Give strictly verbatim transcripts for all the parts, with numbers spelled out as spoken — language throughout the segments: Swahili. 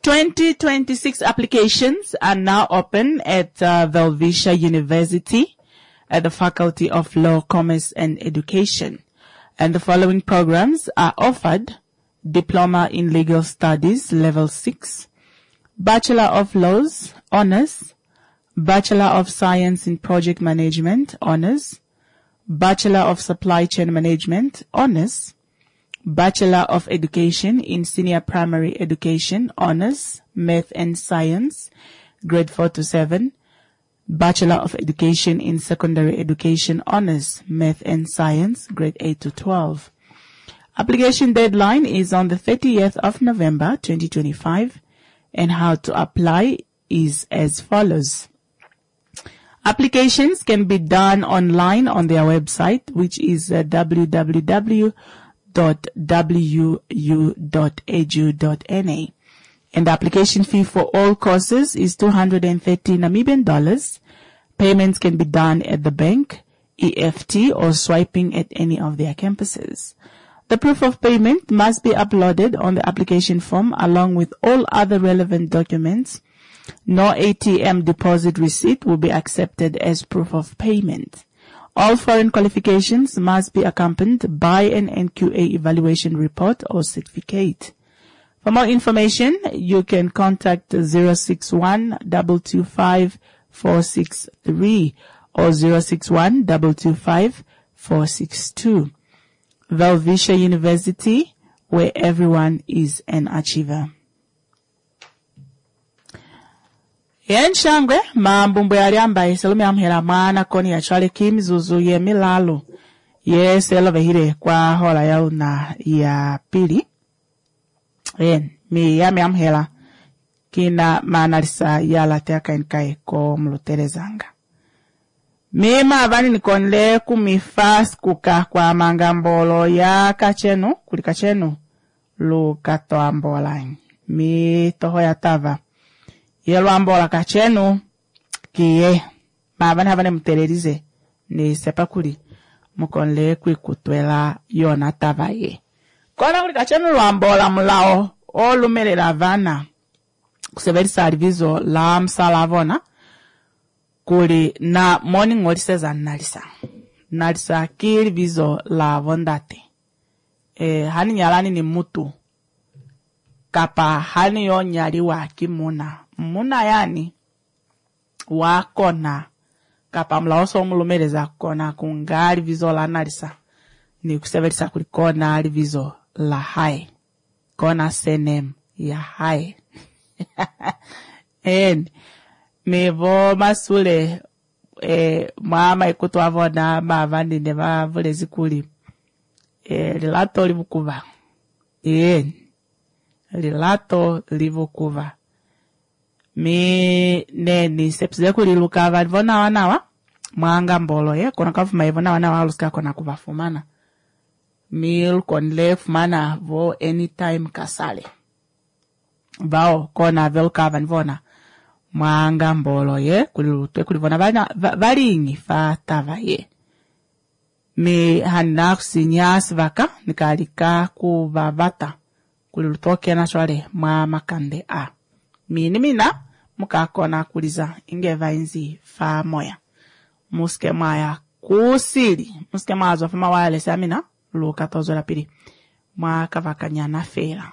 twenty twenty-six applications are now open at uh, Velvisha University at the Faculty of Law, Commerce and Education. And the following programs are offered: Diploma in Legal Studies, Level six, Bachelor of Laws, Honors, Bachelor of Science in Project Management, Honors, Bachelor of Supply Chain Management, Honors, Bachelor of Education in Senior Primary Education, Honors, Math and Science, Grade four to seven, Bachelor of Education in Secondary Education, Honors, Math and Science, Grade eight to twelve. Application deadline is on the thirtieth of November, twenty twenty-five, and how to apply is as follows. Applications can be done online on their website, which is uh, w w w dot w u dot e d u dot n a. And the application fee for all courses is two hundred thirty Namibian dollars. Payments can be done at the bank, E F T, or swiping at any of their campuses. The proof of payment must be uploaded on the application form along with all other relevant documents. No A T M deposit receipt will be accepted as proof of payment. All foreign qualifications must be accompanied by an N Q A evaluation report or certificate. For more information, you can contact zero six one, two two five, four six three or zero six one, two two five, four six two. Velvisha University, where everyone is an achiever. Yenshangwe mambumbu yaliamba iselumi amhera mwana koni ya chale kimzuzu ye milalo. Yes, elove hile kwa hola ya una ya pili. Yen, mi yami amhera kina manalisa ya lateaka inkai ko mluterezanga. Mima avani nikonle kumifas kuka kwa mangambolo ya kachenu, kuli kachenu, lu kato ambola. Mi toho ya tava. Yelo ambola kachenu, kiye, maavani havane mtererize, ni sepakuli, mukonle kuikutwela yona tava ye. Kona kuli kachenu lu ambola mulao, o lumele la vana, kuseveri salvizo la msalavona, kuli na morning oliseza nalisa. Nalisa kili vizo la vondate. E, hani nyalani ni mutu. Kapa hani yo nyali wa kimuna. Muna yani wakona. Kapa mlaoso mulumeleza kona kungali vizo la nalisa. Ni kuseverisa kuli kona ali vizo la hai. Kona senem ya hai. And mevo masule eh mama ikutu avona mavandi ne bavule zikuli eh lilato livukuva eh lilato livukuva mi neni sepsize kuli lukava vona wanawa mwanga mbolo ye kona kavuma ivona wanawa aluska kona kuvafumana mil konle fumana vo anytime kasale bao kona velkava vona mwanga mbolo ye kulutwe kulivona bana balingi fatava ye me hanaksi nyas vaka nikalika kuvavata kulilutoke na shwale mwa makande a mini mina mukakona kuliza ingeva inzi fa moya muske maya kusili muske mazo fa mawale samina luka tozo la pili mwa kavakanya na fera.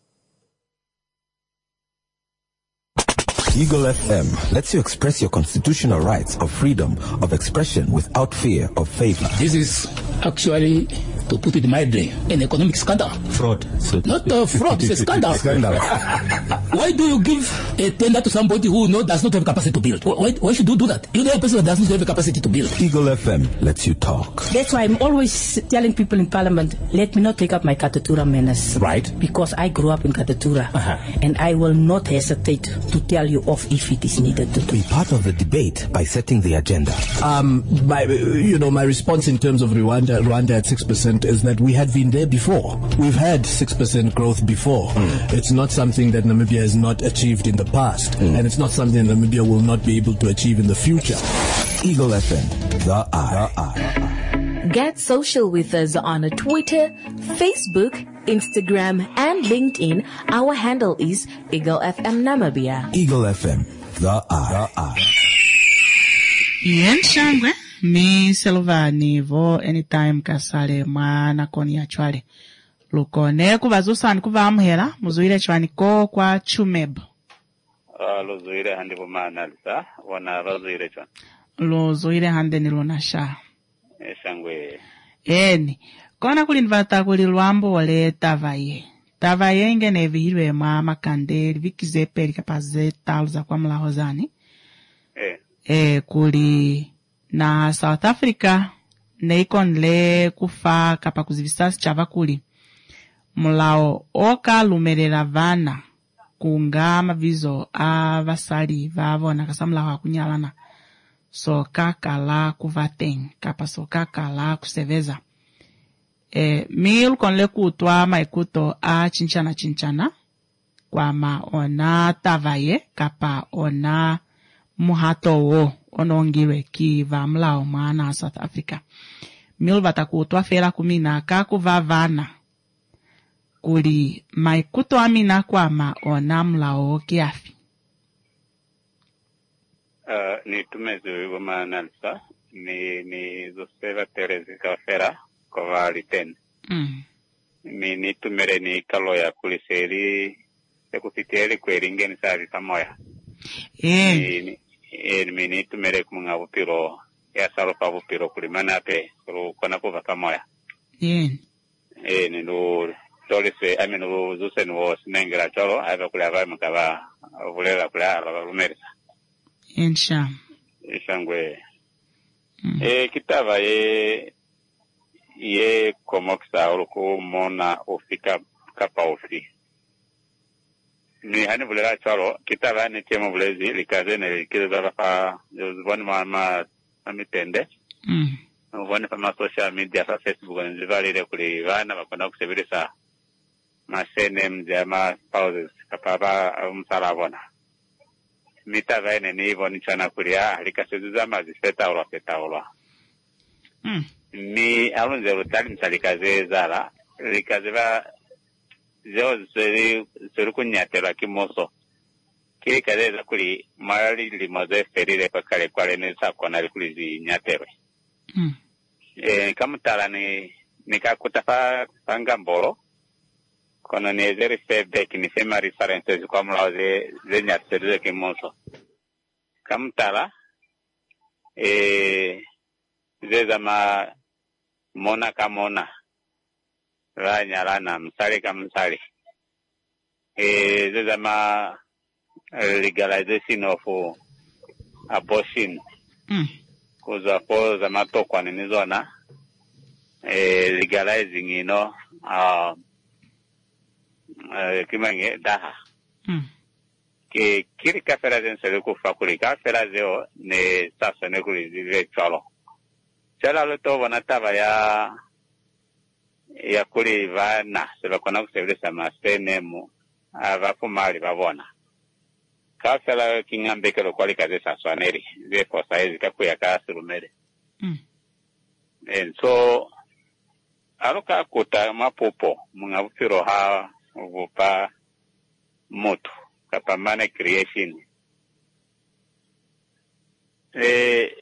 Eagle F M lets you express your constitutional rights of freedom of expression without fear of favor. This is actually, to put it mildly, an economic scandal. Fraud. So Not a fraud, it's a scandal. Scandal. Why do you give a tender to somebody who no, does not have capacity to build? Why, why should you do that? You know a person that does not have a capacity to build. Eagle F M lets you talk. That's why I'm always telling people in Parliament, let me not take up my Katatura menace. Right. Because I grew up in Katatura. Uh-huh. And I will not hesitate to tell you off if it is needed to do. Be part of the debate by setting the agenda. Um, my, you know, my response in terms of Rwanda, Rwanda at six percent is that we had been there before. We've had six percent growth before. Mm. It's not something that Namibia has not achieved in the past. Mm. And it's not something that Namibia will not be able to achieve in the future. Eagle F M, the eye. The eye. Get social with us on Twitter, Facebook, Instagram, and LinkedIn, our handle is Eagle F M Namibia. Eagle F M, the eye. The eye. Yen shangwe, mi Selvani vo anytime kasale mwana koni ya chwale. Lukone kuvazusani kuvamhela, muzuile chwani ko kwa chumeb. Uh, luzuile handi vumana lisa, wana luzuile chwani. Luzuile handi nilunasha. E shangwe. Eni, kona kulinvata kulilwambo wale tavaye. Tavaye inge nevihilwe mama kandeli, vikize peri kapaze taluza kwa mlahozani. Eh. E kuli na South Africa, neikon le kufa kapa kuzivisasi chava kuli. Mulao oka lumerela vana kungama vizo avasali vavona kasamla wakunyalana so kakala kuvateng kapa so kakala kuseveza e mil kon le kutwa maikuto a chinchana chinchana kwa ma ona tavaye kapa ona muhato wo onongirwe ki vamlao maana South Africa mil vatakutwa fera kumina kakuvavana kuli maikuto amina kwa ma onamla o kiafi. Uh, ni tumezo wama nalisa, ni, ni zoseva terezi kafera kwa wali ten. Mm. Ni, ni tumere ni kalo ya kuliseri, ya kusitieli kweringe ni sabi pamoya. Eh. Ni, ni, ni, ni tumere kumunga wupiro, ya salo pa wupiro kulimana pe, kuru kona kuva pamoya. Eh. Eh, ni nuru. Tolise amino zuse no sinengera cholo ava kula va mukava vulela kula lumerisa Insha ishangwe mm. e kitava ye ye komoksa uluku mona ofika kapa ofi ni hani vulela cholo kitava ni chemo vulezi likaze ne kiza fa zone mama amitende mm. One pa ma social media fa Facebook nzivalile kuli vana bakona kusebelesa masene mjama pauses kapapa umsalabona mitava ene nivo nichana kulia likasezuza mazifeta ola feta ola mm. ni alunze rutali msalikaze zala likazeva zeo zeri zeri kunyatela kimoso kili kazeza kuli marali limoze ferire kwa kale kwa lenesa kwa nali kuli zi nyatewe mm. e kamutala ni nikakuta fa pangambolo kono ni zeri feedback ni sema references kwa mlao ze ze nyatere kimoso kamutala e zeza ma mona kamona ranya lana msali kamsali e zeza ma legalization of abortion mm. kuza po za matokwa ni zona eh legalizing you know uh, uh kimange daha mm. ke kiri ka fera den sele ku fakuri ka fera zeo ne sasa ne kuri zive chalo chala lo to wana tava ya ya kuri vana seba kona kusebelesa masenemu ava kumali babona ka fera kingambe ke lo kwali ka zesa swaneri ze for size ka kuya ka surumere mm. And so aruka kuta mapopo mungavupiro ha vupa moto kapamane creation eh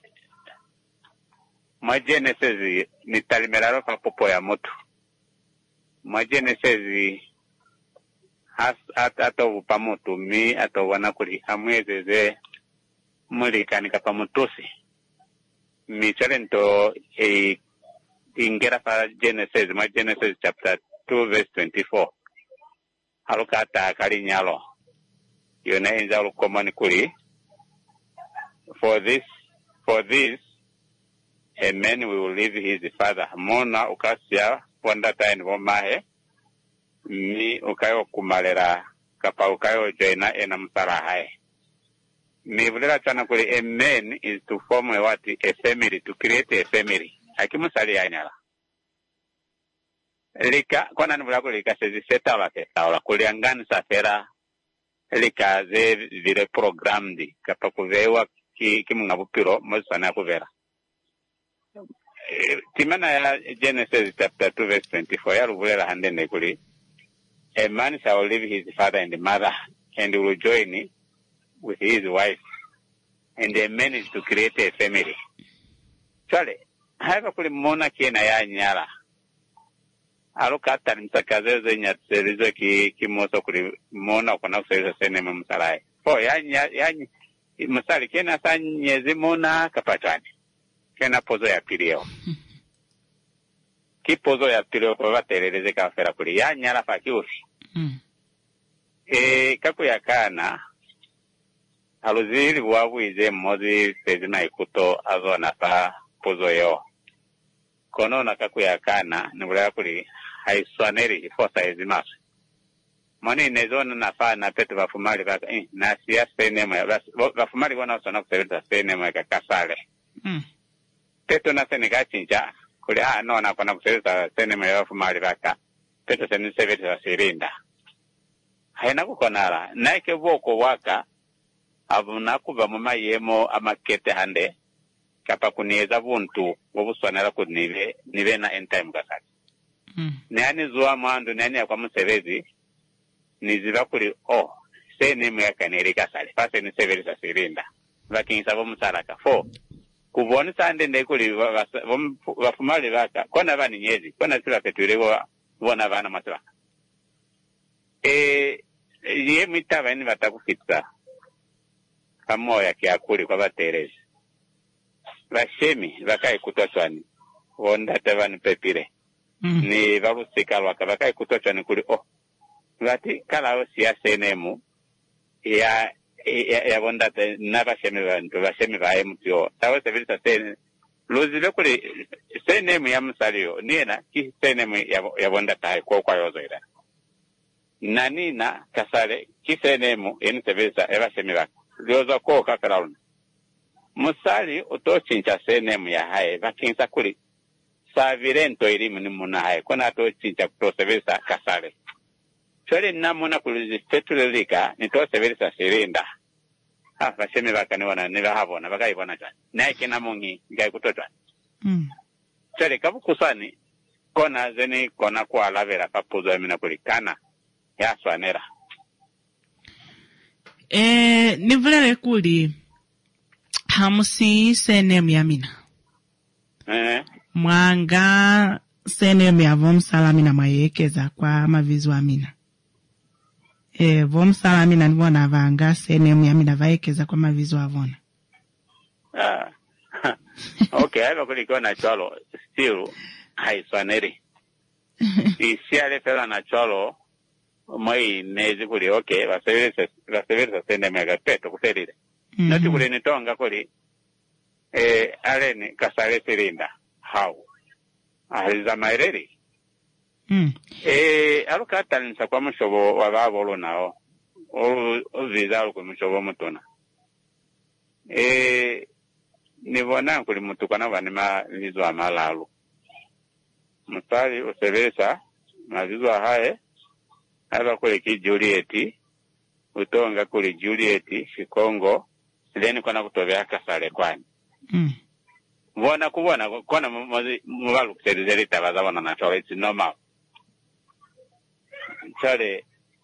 majenesis ni talimeraro pa popo ya moto majenesis has ato vupa moto mi ato wana kuri amwezeze mulika ni kapamotosi mi chalento e ingera fa Genesis ma Genesis chapter two verse twenty-four haluka ta kali nyalo yona inza lukomani kuli for this for this a man will leave his father mona ukasia wanda time womahe mi ukayo kumalera kapa ukayo joina ena msara hai mi vulera chana kuli a man is to form a what a family to create a family akimusali yanala lika kona nivula kulika sezi seta wa kesa wala kuliangani safera lika ze vile program di kapa kuvewa ki kimungabupiro mwezwana ya kuvera timana ya Genesis chapter two verse twenty-four ya luvulera hande nekuli a man shall leave his father and mother and will join with his wife, and they manage to create a family. Chale, hapa kuli mona kiena ya nyala. Alukata msakazezo nyatserizo ki kimoso kuli mona kuna kuserizo sene msalai. Po ya nya ya msali kiena sa nyezi mona kapatani. Kiena pozo ya pilio. Ki pozo ya pilio kwa vatereleze kafera kuli ya nyala fa kiufi. Mm. E kaku ya kana aluzili wawize mozi sezina ikuto azona pa pozo yo. Kono na kaku ya kana nubula kuli haiswaneri ifosa ezimasu. Moni nezona na fa na petu wafumali waka eh, na siya senema wafumali wana usona kuserita senema ya kasale. Mm. Petu na senika chincha kuli haa no na kona kuserita senema ya wafumali waka petu seniseveta sirinda. Haina kukonara naike voko waka abunakuba mama yemo amakete hande kapa kunieza buntu wobuswanera kunive nive na end time gasaki. Mm. Nani zuwa mwandu nani kwa musevezi niziva kuli oh se nemu ya kaneri gasali fase ni severi sa sirinda vakinsa bomusaraka fo kuboni sande nde kuli wafumali waka kona vani nyezi kona sila peturewa wana vana maswa e ye mitava ni vatakufitsa kamoya kiakuli kwa vaterezi vashemi vakai kutochwani wonda tavani pepire Mm. ni valusika lwaka vakai kutochwani kuli oh vati kala siya senemu ya ya, ya wonda te na vashemi vantu vashemi vae mutio tawe sevilisa sene luzile kuli senemu ya msalio niena ki senemu ya, ya wonda tae kwa kwa yozo ila nanina kasale kisenemu eni sevesa eva semivaka lioza ko kakarauna musali utochincha senemu ya hae vakinsa kuli savirento ilimu ni muna hae kona atochincha kutosevesa kasale chole namuna kuli fetulelika nitosevesa sirinda ha vasemivaka niwana nilahavona vakaivona chani naike namungi ngai kutotwani Mm. chole kavukusani kona zeni kona kwa lavera papuzo emina kuli kana ya swanera. Eh, nivulele kuli hamusi senemu ya mina. Eh. Mwanga senemu ya vomsalamina mayekeza kwa mavizu wa mina. Eh, vomsalamina nivona vanga senemu ya mina vayekeza kwa mavizu wa vona. Ah. Okay, haiva kulikiwa na cholo still haiswaneri. Isiale fela na cholo moi nezi kuli okay vaseverisa vaseverisa sende mega peto kuferire Mm -hmm. nati kuli nitonga kuli eh aleni kasale sirinda how aliza maireri mm. eh alukata nsa kwa mushobo wababo nao o viza kwa mushobo mutona eh nibona kuli mutukana vanima lizo amalalu mutali useverisa mavizo hae haba kule ki Juliet utonga kule Juliet Shikongo then kona kutovea kasale kwani Mm. Vona kubona kona mubalu kuserezeri tabaza wana na chola it's normal chale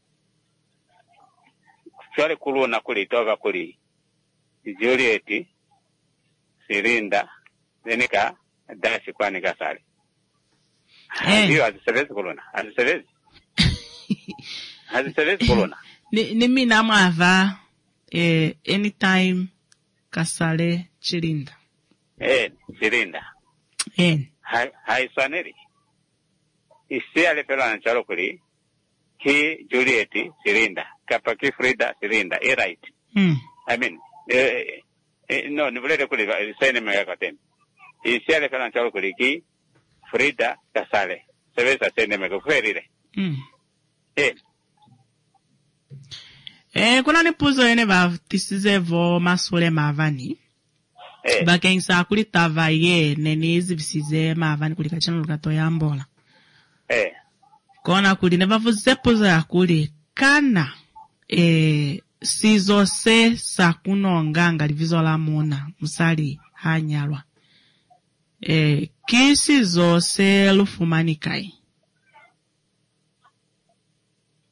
chale kuluna kule itoga kule Juliet Sirinda then ka dashi kwani kasale Eh. Hiyo azisevezi kuluna azisevezi azisevezi kuluna Ni, ni mina mwava eh, anytime kasale chilinda. eh Sirinda Eh. hai hai swaneri isi alepela na chalo kuli ki Juliet Sirinda kapa ki Frida Sirinda e right Mm. I mean eh, eh no ni vile kuli sene mega katen isi alepela na chalo kuli ki Frida kasale sevesa sene mega kuferire Mm. eh Eh, kuna nipuzo ene va tisize vo masole mavani. eh Bakensa kuli tava ye nenizi visize mavani kuli kachano lukato ya mbola. eh Kona kuli neva vuze puzo ya kuli kana eh, sizo se sakuno nganga livizo la muna musali hanyalwa. Eh, kisi zo se lufumani kai.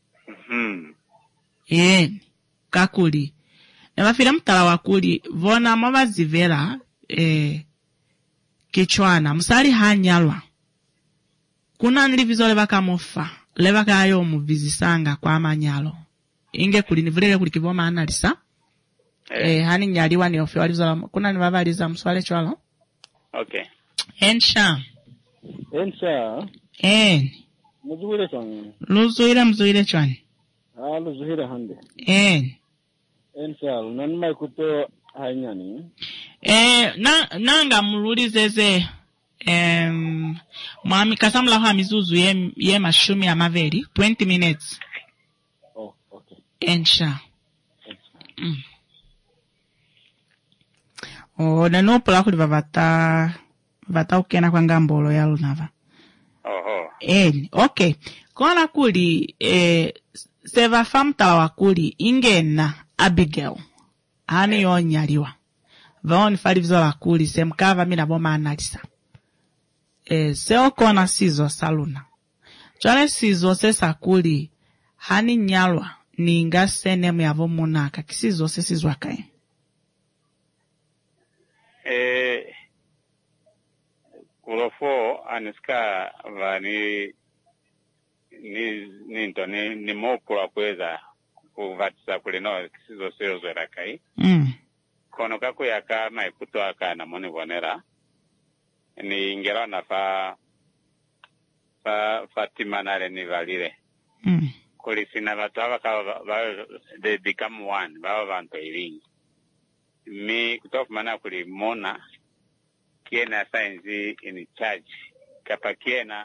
Mm. Eni, kakuli. Nabafira mtala wakuli, vona mabazivera, eh, kichwana, musali hanyalwa. Kuna nilivizo levaka mofa, levaka ayo muvizisanga kwa amanyalo. Inge kuli nivulele kuli kivoma analisa. Eh, eh hani nyaliwa ni ofi walizo, kuna nivavaliza mswale chwalo. Okay. Ensha. Ensha. Eni. Muzuhile chwani. Luzuhile mzuhile chwani. Ah, luzuhile hande. Eni. Ensha, nanima kuto hanyani. Eh, na, nanga mululizeze, em, mwami kasamula ha mizuzu ye, ye mashumi ya maveri, twenty minutes. Oh, okay. Ensha. Mm. Oh, nano pula kuli vavata, vavata ukena kwa ngambolo ya lunava. Oho. Eh, okay. Kona kuli, eh, seva famtala wakuli, ingena Abigail. Hani eh. Yonyaliwa. Vaoni fali vizola kuli, semkava mina boma analisa. Eh, seo kona sizo saluna. Chale sizo sesa kuli, hani nyalwa, ni inga senemu ya vomunaka, kisizo sesizo wakae. Eh, kulofo aniska vani ni ninto ni ni mokula kweza kuvatisa kulino kisizo seo zwera kai. Mm. Kono kako yaka maikuto aka na moni vonera ni ingera na fa fa Fatima nale ni valire. Mm. Kulisina watu waka they become one baba bantu ilingi. Mi kutoka mana kuli mona kiena sainzi in charge kapa kiena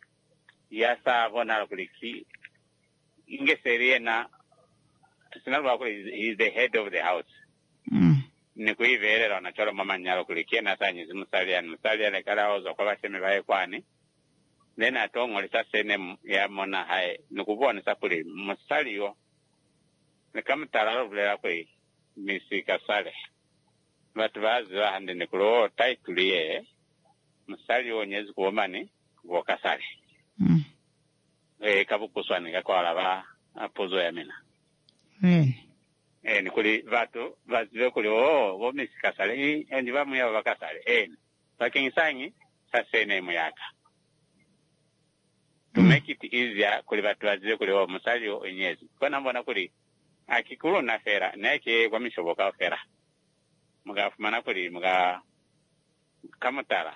yasa vona kuli ki inge seriena sinalwa kuli he is the head of the house. Mm. Ni kuivelera na cholo mama nyalo kuli kiena sainzi musalia musalia le kala ozo kwa baseme bae kwani nena atongo lisa sene ya mona hai nukubona sakuli musalio ni kama talalo vlela kuli misi kasale batu bazi bahande nikulo taituliye musali onyezi kuomani wokasale mm. eh kabukuswani kakwala ba apozo ya mina mm. eh nikuli batu bazi kuli o wo misi kasale endi bamu ya bakasale eh lakini sangi sasene muyaka to mm. make it easier kuli batu bazi kuli o musali onyezi kona mbona kuli akikulu na fera nake kwa mishoboka fera mga fumana kuli mga kamutara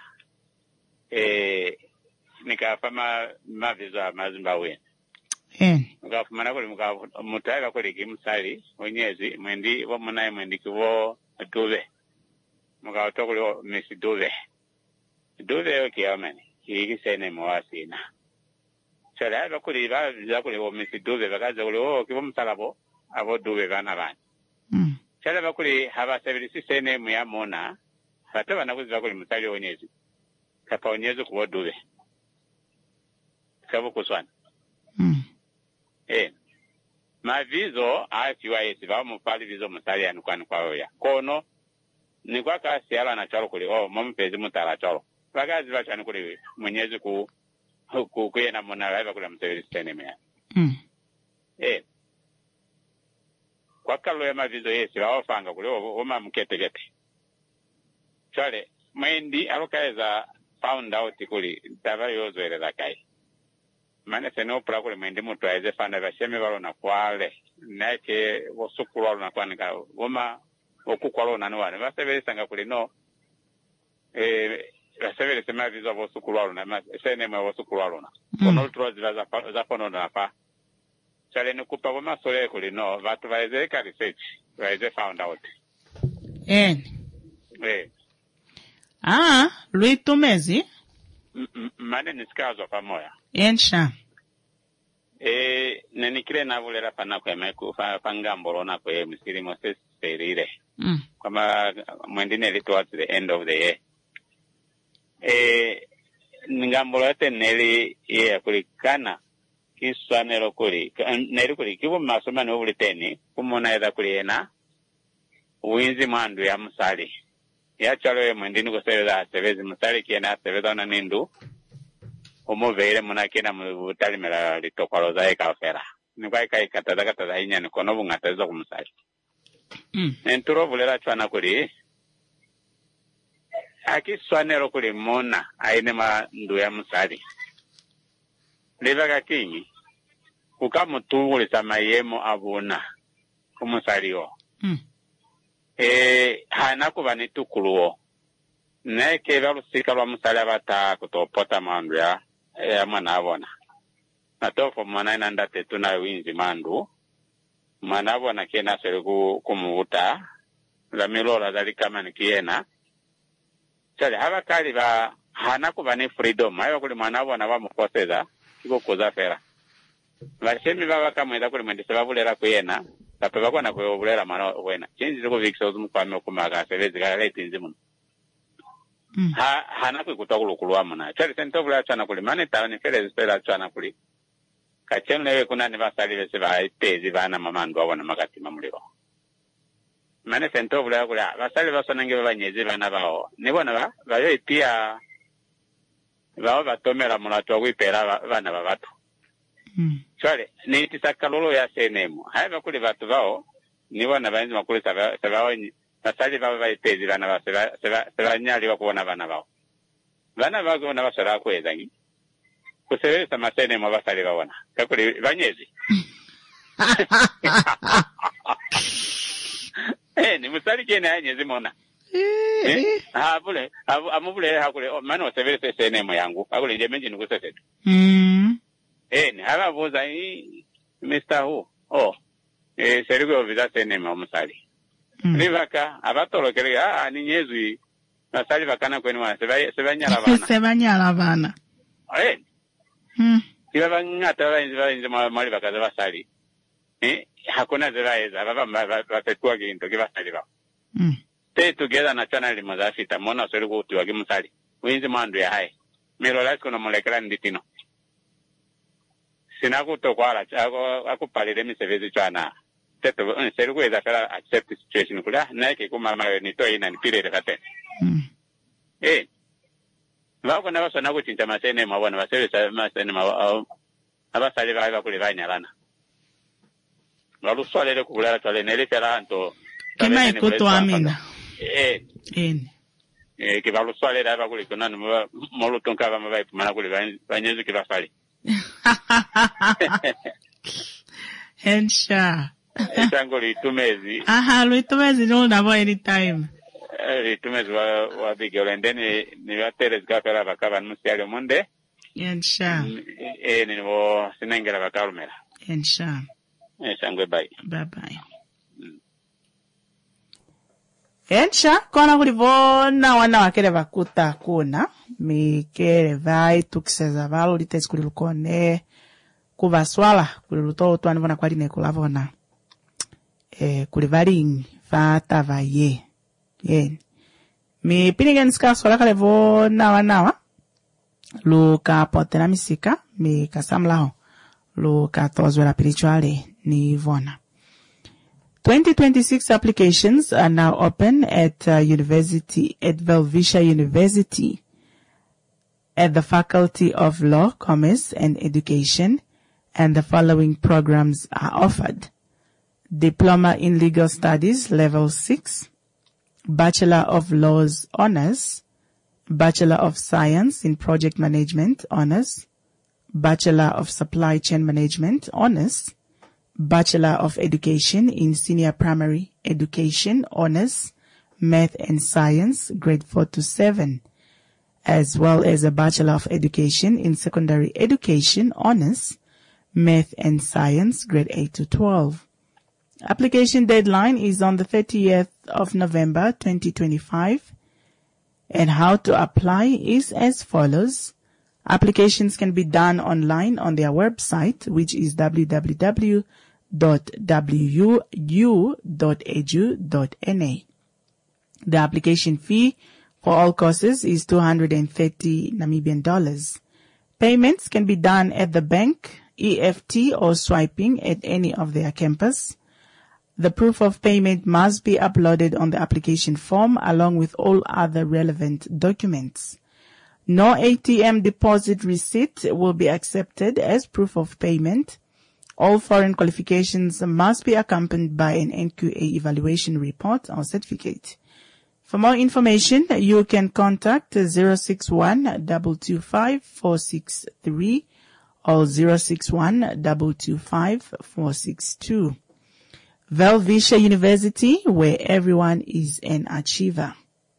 eh nika fama mavizo mazimbawe eh mga fumana kuli mga mutaiga kuli kimsali onyezi mwendi wo munaye mwendi kiwo dove mga otokuli misi dove dove okiyamani hiki sene mwasina sala ba kuli ba za kuli wo misi dove bakaza kuli wo kiwo msalabo abo dove bana bana mm. Chala bakuli haba sebilisi sene muya mona hata bana kuziba kuli musali onyezi kapa onyezi kuwo dove kabo kuswana mm. eh mavizo afiwa yesi ba mupali vizo musali anukwani kwa oya kono ni kwa kasi ala na chalo kuli oh mumpezi mutala chalo bagazi bachani kuli mwenyezi ku ku kuyena mona laiba kuli msebilisi sene muya mm. eh kwa kalo ya mavizo yesi wawafanga kule wama mketegete chale mwendi alukaeza found out kuli tava yozwele la kai mane seno pula kuli mwendi mutu aize fanda vashemi walo na kwale nake wasukulu walo na kwanika wama okuku walo na nuwane vasevele sanga kuli no eh vasevele sema vizo wasukulu walo na sene mwe wasukulu walo na kono utrozi za pono na pa chale nukupa wama sole kuli no vatu vaeze ka research vaeze found out eh eh ah luitu mezi mane nisikazo pamoja ensha eh nenikire na vulera pana kwa meku fa pangambolo na kwa misiri moses perire mm. kama mwendine li towards the end of the year eh ngambolo yote neli ye kulikana kiswanero kuli neri kuli kibo masoma no buliteni kumona eda kuli ena uwinzi mwandu ya musali ya chalo ye mwendini kuseveza sevezi musali kiena seveza na nindu umuvere muna kena mutali mela litokwalo zae kafera ni kwa kai kata daga tada inya ni kono bungata zo kumusali Mm. enturo bulera chwana kuli aki swanero kuli mona aine ma ndu ya musali levaga kingi ukamutungule samayemo abuna kumusaliyo Mm. eh hana kuba nitukuluo neke balusika lwa musali abata kutopota mandu ya ya mwana abona natofo mwana inanda tetu na winzi mandu mwana abona kena sere ku kumuuta la milola dali kama nikiena chale haba kali ba hana kuba ni freedom ayo kuli mwana abona bamukoseza kiko kuza fera bashemi baba kamwenda kuli mwendese babulera kuyena tapeba kwana kwe bulera mana wena chinzi ziko vikso zumukwame okumaga sebezi kala letinzi muno Mm. ha hana kwe kutokulu kulwa na chali sento bula chana kuli mane tawa ni fere zipela chana kuli kachenu lewe kuna ni basali bese ba itezi bana mamandu abona magati mamuliro mane sento bula kuli basali basona nge banyezi bana bao nibona ba bayo ipia bao batomera mulato kwipera bana babatu Mm. chale ni tisakalolo ya senemu haiba kuli batu bao nibona banzi makuli saba saba basali baba baitezi bana ba seba seba seba nyali bakubona bana bao bana bago na basara kwezangi kusebe samasene mu basali babona kakuli banyezi eh ni musali kene anyezi mona eh ha bule amubule hakule mano sebele sene mu yangu akule je menji nukusese Mm. eh ni haba boza i mister Hu oh eh seriko vida sene mu musali Mm. Livaka abatolo kele ah ni nyezwi nasali bakana kweni wana seba seba nyala bana Sebanyala bana. eh Mm. kiba bangata bainzi bainzi mali bakaza basali eh hakuna zeraeza baba batetua kinto kibasali ba Mm. stay together na channel mazafita mona sori ko tuwa kimusali winzi mandu ya hai miro la kono molekera nditino sinaku to kwala ako akupalire misevezi chana teto seri ko eza fera accept situation kula na ke kuma ma ni to ina ni pire kate Mm. eh bako na baso na kuchinja masene mabona basere sa masene ma abasali ba ba kule banyalana ngalu swalele kula twale nele fera anto Kima ikoto amina. eh Eni. eh ke balu swalele ba kule kuna no molo tonka ba mabai mana kule banyezu ke basali Hensha. Tango litumezi Aha, luitumezi no nabo anytime. litumezi wa wa bigole ndeni ni watere zikafera bakaba nusiale munde Hensha. eh ni wo sinengera bakalumera Hensha. eh sangwe bai Bye bye. Hensha, kona kulivona wana wakele vakuta kuna. Mikele vai tukiseza valo litezi kulilukone. Kuvaswala kuliluto tuani vona kwa line kulavona. Eh, kulivalingi fata vaye. Yen. Mi pinigen ska swala kalevo nawa nawa. Luka potena misika. Mi kasamlaho. Luka tozwela pirichuale ni vona. twenty twenty-six applications are now open at uh, university, at Velvisha University, at the Faculty of Law, Commerce and Education, and the following programs are offered. Diploma in Legal Studies, Level six, Bachelor of Laws Honors, Bachelor of Science in Project Management Honors, Bachelor of Supply Chain Management Honors, Bachelor of Education in Senior Primary Education Honors, Math and Science, Grade four to seven, as well as a Bachelor of Education in Secondary Education Honors, Math and Science, Grade eight to twelve. Application deadline is on the thirtieth of November, twenty twenty-five. And how to apply is as follows. Applications can be done online on their website, which is w w w dot w u dot e d u dot n a. The application fee for all courses is two hundred thirty Namibian dollars. Payments can be done at the bank, E F T, or swiping at any of their campus. The proof of payment must be uploaded on the application form along with all other relevant documents. No A T M deposit receipt will be accepted as proof of payment. All foreign qualifications must be accompanied by an N Q A evaluation report or certificate. For more information, you can contact zero six one, two two five, four six three or zero six one, two two five, four six two. Velvisha University, where everyone is an achiever.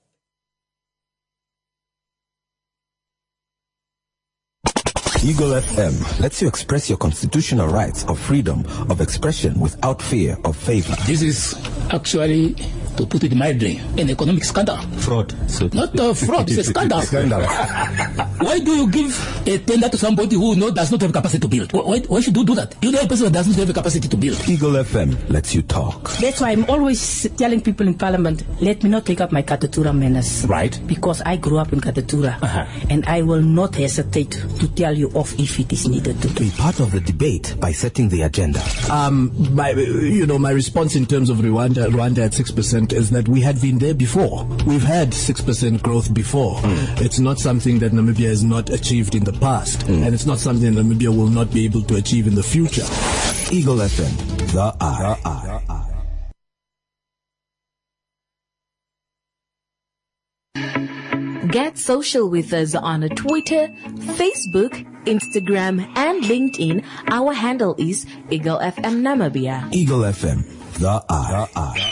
Eagle F M lets you express your constitutional rights of freedom of expression without fear of favor. This is actually, to put it mildly, an economic scandal. Fraud. So Not a fraud, it's a scandal. Scandal. Why do you give a tender to somebody who no, does not have capacity to build? Why, why should you do that? You know a person that does not have the capacity to build. Eagle F M lets you talk. That's why I'm always telling people in Parliament, let me not take up my Katatura manners. Right. Because I grew up in Katatura. Uh-huh. And I will not hesitate to tell you off if it is needed to. Be part of the debate by setting the agenda. Um, my, you know, my response in terms of Rwanda, Rwanda at six percent is that we had been there before. We've had six percent growth before. Mm. It's not something that Namibia has not achieved in the past. Mm. And it's not something that Namibia will not be able to achieve in the future. Eagle F M, the eye. The eye. Get social with us on Twitter, Facebook, Instagram, and LinkedIn. Our handle is Eagle F M Namibia. Eagle F M, the eye. The eye.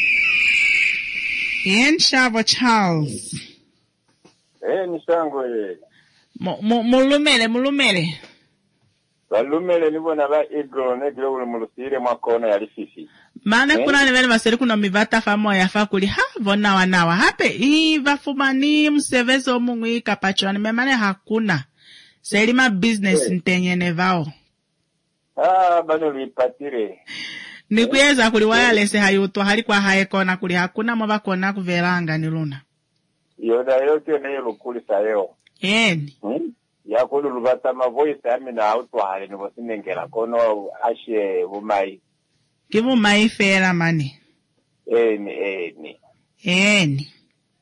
Yen Shavo Charles. Eh, nishango ye. Mulumele, mulumele. Balumele nibona ba Eagle negwe ule mulusire mwakona yali fifi. Mana kuna nivele baseri kuna mivata famo ya fakuli. Ha, vona wanawa. Hape, hii vafumani msevezo mungu hii kapachwani. Memane hakuna. Selima business ntenye nevao. Ah, bano lipatire. Nikuyeza kuli wireless hayuto hali kwa haekona kuli hakuna mwaba kona kuvelanga niluna. Yoda yote na yelo kuli sayo. Eni. Hmm? Ya kulu lubata ma voice ami na auto hali ni wasinengela kono ashe umai. Kivu maifera mani. Eni, eni. Eni.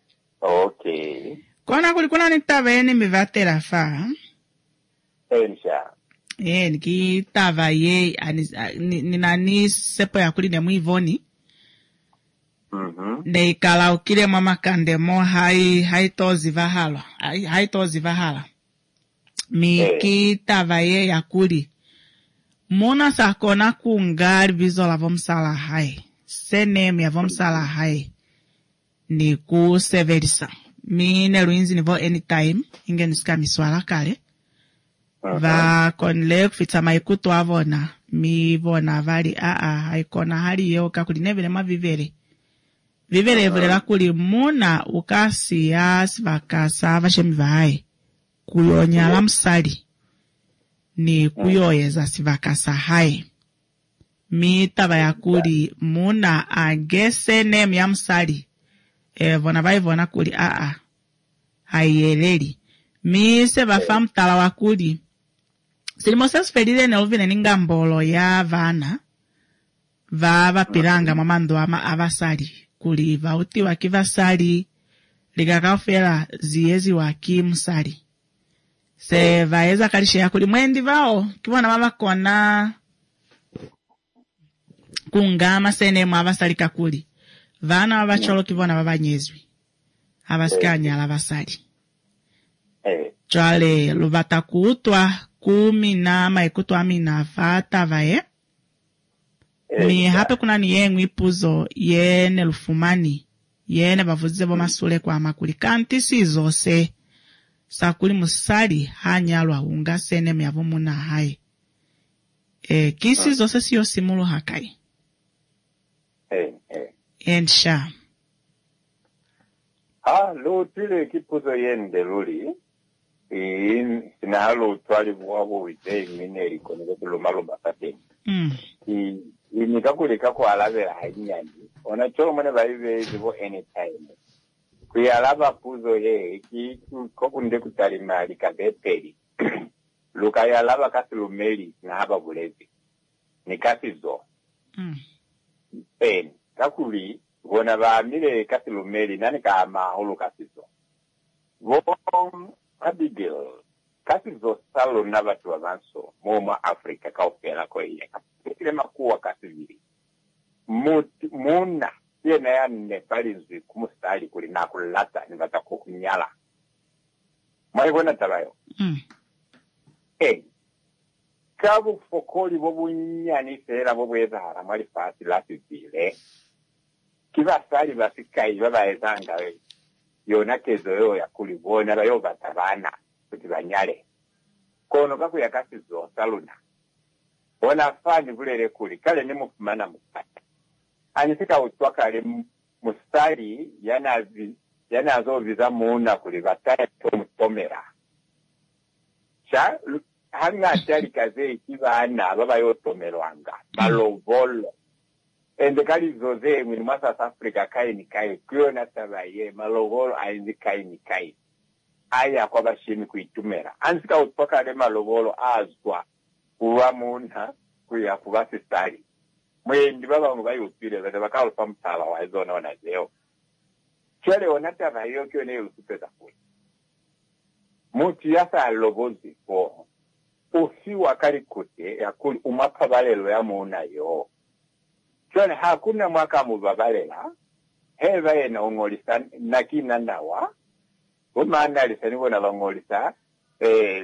Okay. Kona kuli kuna nitava eni mivatera faa. Eni sha. Eni ki tava ye ninani sepo ya kuli nemu ivoni. Mhm. Ne ikala ukile mama kandemo hai hai tozi vahala. Hai, hai tozi vahala. Mi Hey. ki tava ye ya kuli. Mona sakona kungari vizola vomsala hai. Seneme ya vomsala hai. Ni ku severisa. Mi ne ruinzi nivo anytime. Inge nuska miswala kale. Uh-huh. Va konle kufita maikutu avona. Mi vona vari a a haikona hali yeo kakuli nevele ma vivere. Vivere uh-huh. Vile kuli muna ukasi ya svakasa vashemi vai. Kuyonya la msali. Ni kuyoyeza sivakasa hai. Mi taba ya kuli muna agese name ya msali. E vona vai vona kuli a a. Hayeleli. Mi se vafam tala wa kuli. Silimosa sferile ne uvine ningambolo ya vana. Va vapiranga mamando ama avasali. Kuli vauti wakivasali. Ligakaufela ziezi waki msali. Se vaeza kalishe ya kuli mwendi vao. Kiwana mama kona kungama sene mwava salika kuli. Vana wavacholo kiwana wava nyezwi. Havaskanya la vasali. Eh. Chale lubata kutwa kumi na maikutwa mina fata vae. Mi hape kuna ni yengu ipuzo yene lufumani. Yene bavuze bo masule kwa makuli. Kanti sizo se. Sakuli musali hanyalwa unga sene miyavu muna hai. E, kisi zose siyo simulu hakai. Eh, eh. Ensha. Ah, lo tile kipuzo yende luli. In sinalo twali wabo wite mineri kono ko malo bakate. Mm. I ni kakule kako alavera hanyani. Ona choro mane baive zibo anytime. Kuyalaba puzo ye ki kokunde kutali mali kabepeli. Luka yalaba kasilumeli na haba bulezi. Ni kasizo. Mm. Pen kakuli wona ba mile kasilumeli nani kama holo kasizo. Wong Abigail kasi zosalo n'abatu avanso mu Africa kaufera ko yeka ile makuwa kasi biri muna yena ya nepalizwi kumusali kuli na kulata nibata kukunyala maibona tabayo mm eh kabu fokoli bobunyani fera bobwezara mali fasi lasibile kiba sali basikai babaezanga we yona kezo yo yakulibona bayo batabana kuti banyale kono kakuya kasizo saluna bona fani bulere kuli kale ni mufumana mukata anisika utwaka ali mustari yana vi yana zo viza muuna kuli bataya tomutomera cha hanga atali kaze ikibana baba yotomerwanga malovolo ende kali zoze mwini mwa South Africa kai ni kai kuona tabaye malovolo ainzi kai ni kai aya kwa bashimi kuitumera ansika utpaka ale malovolo azwa kuwa muna kuya kubasi stari mwendi baba mbayi upire bada bakalo pamtala wa zona wana leo chele onata bayo kyo ne usupeza kwe muti yasa alobozi ko usi wakali kute ya kuli umapa balelo ya muna yo chele hakuna mwaka mubabalela heva ena ungolisa nakina nawa umana lisani bona bangolisa eh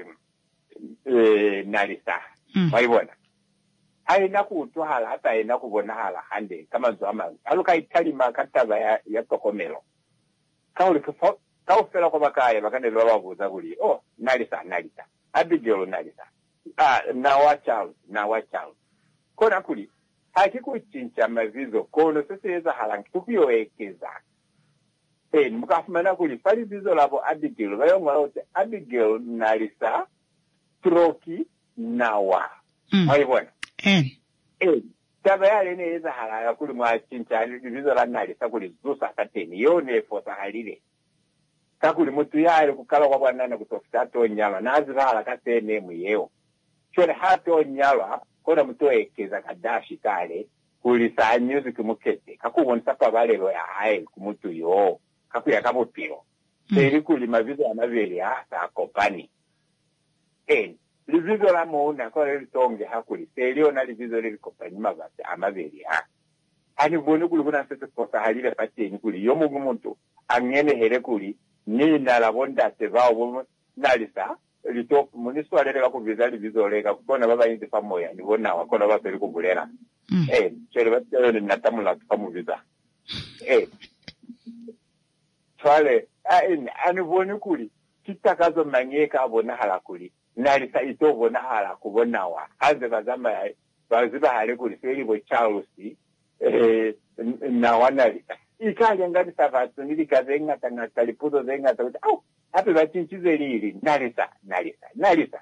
eh nalisa waibona aina kutwala hata aina kubona hala hande kama zama aluka itali makataba ya ya tokomelo kauli kufo kaufela kwa bakaya bakande lo babuza kuli oh nalisa nalisa Abigail nalisa ah na watch out na watch out kona kuli hakikuchincha mavizo kono seseza halangi tukiyoekeza eh mukafumana kuli pali vizo labo Abigail bayongwa ote Abigail nalisa troki nawa waibona eh eh tabayale neza halala kuli mwa chincha vizo la nalisa kuli zusa sateni yone fosa halile kakuli mutu yale kukala kwa bwanana kutofita to nyala nazira katene muyeo chone hato nyala kona mutu ekeza kadashi kale kuli sa music mukete kakubonisa pa balelo ya hae kumutu yo kakuya kabopiro seri kuli mavizo amaveli asa kopani eh livizo la muuna kwa litonge hakuli seri ona livizo li kopani mabase amaveli ha ani bonu kuli kuna sese kosa halile pateni kuli yo mugumuntu angene hele kuli ni ndala bonda tevao bomu nalisa lito muniswa lele bakuviza livizo leka kubona baba yinzi pamoya ni bona wakona baseri kubulera mm. eh chele batelo ni natamula pamuviza eh twale ani bonu kuli kitakazo manyeka abona hala kuli nalisa ito bona hala kubonawa aze bazamba ya baziba hale kuli seri bo Charles eh na wanalisa ikali ngati savatu nilikazenga tanga talipuzo zenga takuti au hapo bachinchize lili nalisa nalisa nalisa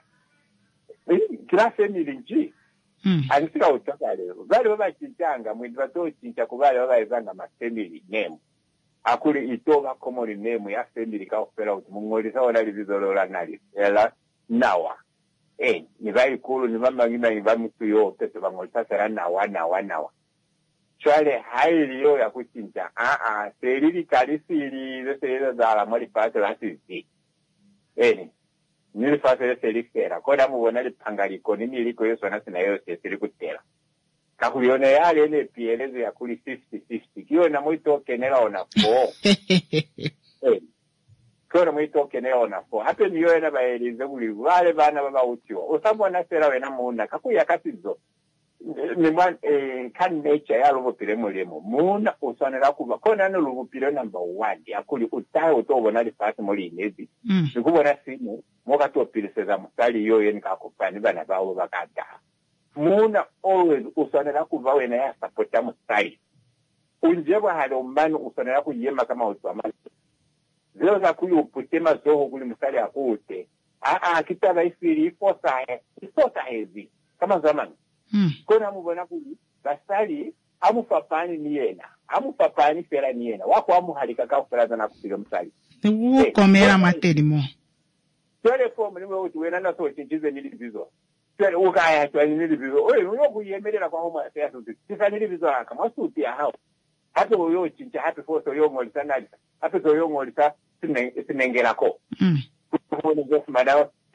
kila family nji mm. alisika utaka lero bali baba chinchanga mwindi bato chincha kubali baba izanga ma family name akuli itoba common name ya family ka ofera uti mungolisa ona livizolo la nalisa ela nawa eh ni bali kulu ni mama ngina ibamutu yo tete bangolisa sera nawa nawa nawa chale haili yo ya kuchinja a a serili kalisili de serili dala mali pate la sisi eni nili fase serili kera koda mubona lipangaliko nini liko yeso na sina yo serili kutela kakulione yale ile pielezo ya kuli fifty fifty kiyo na mwito kenela ona four eni kiyo na mwito kenela ona four hape niyo ena baelize kuli wale bana baba utiwa usabona sera wena muuna kakuya kasizo nimwan eh kan nature ya lubupire mulimo muna usonera kuba kona no lubupire number one yakuli utayo utobona lifasi muri nezi mm. nikubona simu moka topiriseza musali yo yeni kakufani bana bawo bakata muna always usonera kuba wena ya supporta musali unjeba halo mbano usonera kuyema kama uswamani zero za kuyo uputema zoho kuli musali akute a a kitaba ifiri ifosa ifosa hezi kama zamani mm. kona mubona kuli basali amufapani niyena amufapani fera niyena wako amuhalika ka fera na kupiga msali uwu komera matelimo tole form niwe uti wena na so chinjize nilivizo tole ukaya twa nilivizo oye uyo kuyemerera kwa homa ya suti sisa nilivizo aka masuti ya hao hapo uyo chinja hapo foto yo ngolisa nalisa hapo to yo ngolisa sinengerako mm. kubona zofu madao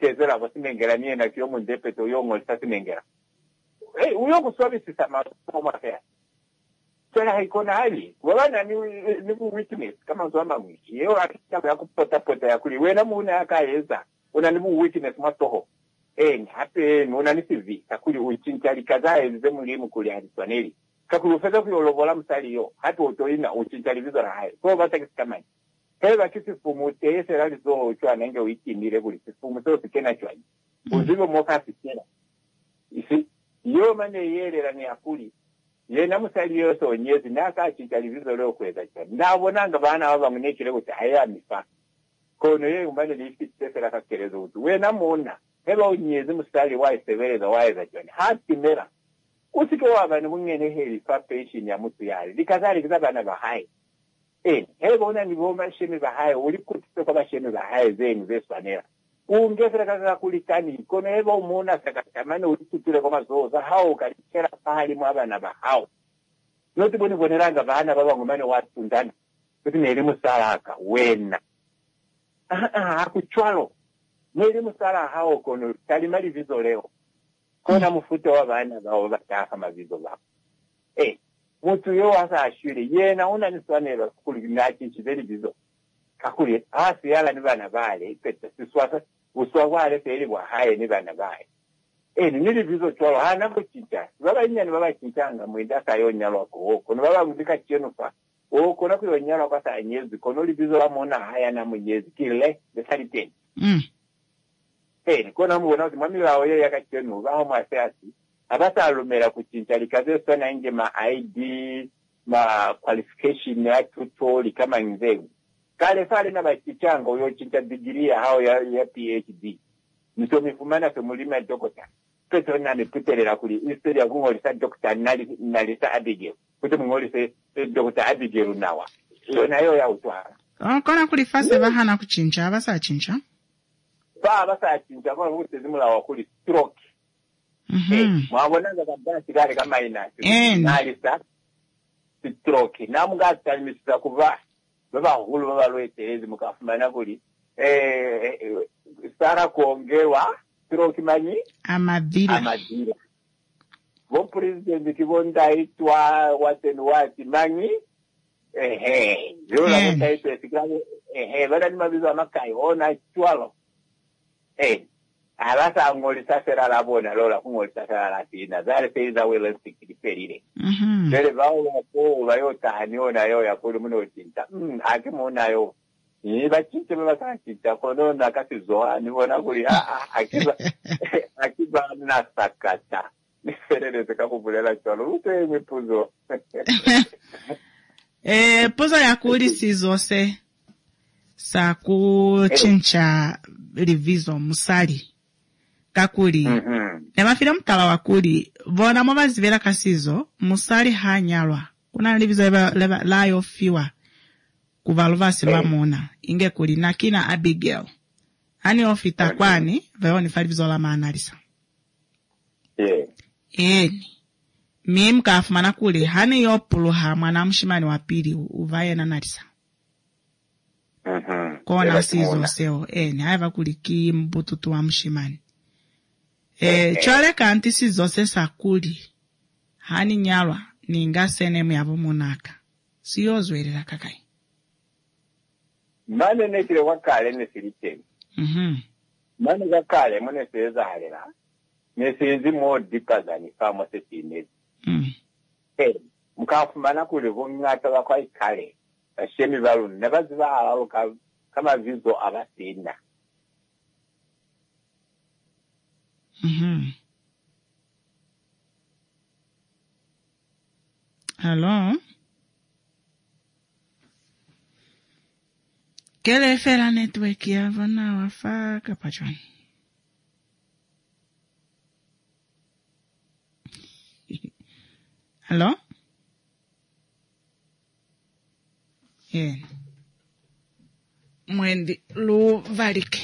tezera bosinengera niye na kyo mundepe to yongo sasinengera eh uyo kuswabisisa masomo afya tena haikona hali wabana ni ni witness kama nzamba mwiki yeo akitaka ya kupota pota ya kuli wena muna yakayeza una ni witness matoho eh hape una ni sivi takuli uchinchali kazae zize mulimu kuli hadiswaneli kakuli ufeza kuyolobola msali yo hatu utoina uchinchali vizo na hae kwa bata kisikamani heba kisifumu tese rali zo uchwa nenge wiki nire kuli kisifumu so sikena chwani uzigo moka sikena isi yo mane yele rani akuli yena musali yose onyezi naka chintalivizo leo kweza cyane ndabonanga bana baba munekire kuti aya mifa kono ye umbane lifitesera kakerezo utu wena mona heba onyezi musali wayisebereza wayeza cyane hati mera usike wabana mungene heli fa patient ya mutu yali likazali kizabana bahai eh heba una ni bomba shemi bahai uli kutse kwa shemi bahai zeni zeswanera ungefera kaka kulitani kono heba umuna sakatamane ulitutire kwa mazoza hao kalikera pahali mwabana bahao noti boni boneranga bana baba ngomane watundana kuti neri musaraka wena ah ah akuchwalo neri musara hao kono talimali vizo leo kona mufuto wa bana bao bataka mavizo babo eh mutu yo asa ashuri yena una niswanera kuli ngachi chiveli vizo kakuli asi yala ni bana bale pete siswasa uswa wale teli wa haye ni bana bale eh nili vizo chwalo hana kuchicha baba nyani baba chichanga mwenda kayo nyalo ko kono baba muzika chenu fa o kono ko nyalo kwa sa nyezi kono li vizo la mona haya na mnyezi kile de saliten mm eh kono muona kuti mwami lawo ye yakachenu baho mwasasi abata alumera kuchincha likaze sana nje ma I D ma qualification ya tutori kama nzegu kale fale na bachichanga uyo chincha degree hao ya, ya P H D mitomi fumana fe mulima dokota peto na niputelera kuli historia kungo lisa dokota nali nalisa Abigail kuto mungoli se dokota Abigail nawa so nayo ya utwara kona kuli fase bahana kuchincha abasa chincha ba basa chincha kwa wote zimula wa kuli stroke mhm eh mwabonanga kabasi kale kama ina nalisa stroke namuga tsalimisa kuva baba hulu baba lwete mukafumana kuli eh sara kuongewa stroke manyi amadila amadila bo president kibonda itwa watenu wati manyi ehe yo la mtaite sikale ehe bada ni mabizo amakai ona chwalo eh abasa ngoli sasera la bona lola ngoli sasera la tina zale peza wele sikidi perire mhm bele bawo ko bayo tahaniona yo ya kulu muno tinta mm akimona yo ni bachinche babakachita kono nakasizoa nibona kuli a akiba akiba na sakata niferere zikakuvulela chalo ute mipuzo eh puzo ya kuli sizose sa kuchincha livizo musali kakuli mhm nemafira mtala wakuli bona mo bazivera kasizo musali hanyalwa kuna livizo leba layo fiwa kuvaluvasi lwa mona inge kuli nakina Abigail ani ofita kwani veo ni falivizo la maanalisa yeah eni mimi kafumana kuli hani yopuluha mwana mshimani wa pili uvaye na nalisa mhm kona sizo seo eni haiva kuli ki mbututu wa mshimani eh chwale kanti sizo sesa kuli hani nyalwa ninga senemu yabo munaka siyozwerera kakai mane nekire wakale ne siliteni mhm mane wakale mone seza halera ne sinzi mo dipazani famo setine mhm eh mukafumana kule bongata bakwa ikale ashemi baluni nabaziba alo kama vizo abasinda mhm hello Kele fera network ya vana wafaka pachwan. Hello? Yeah. Mwendi lu valike.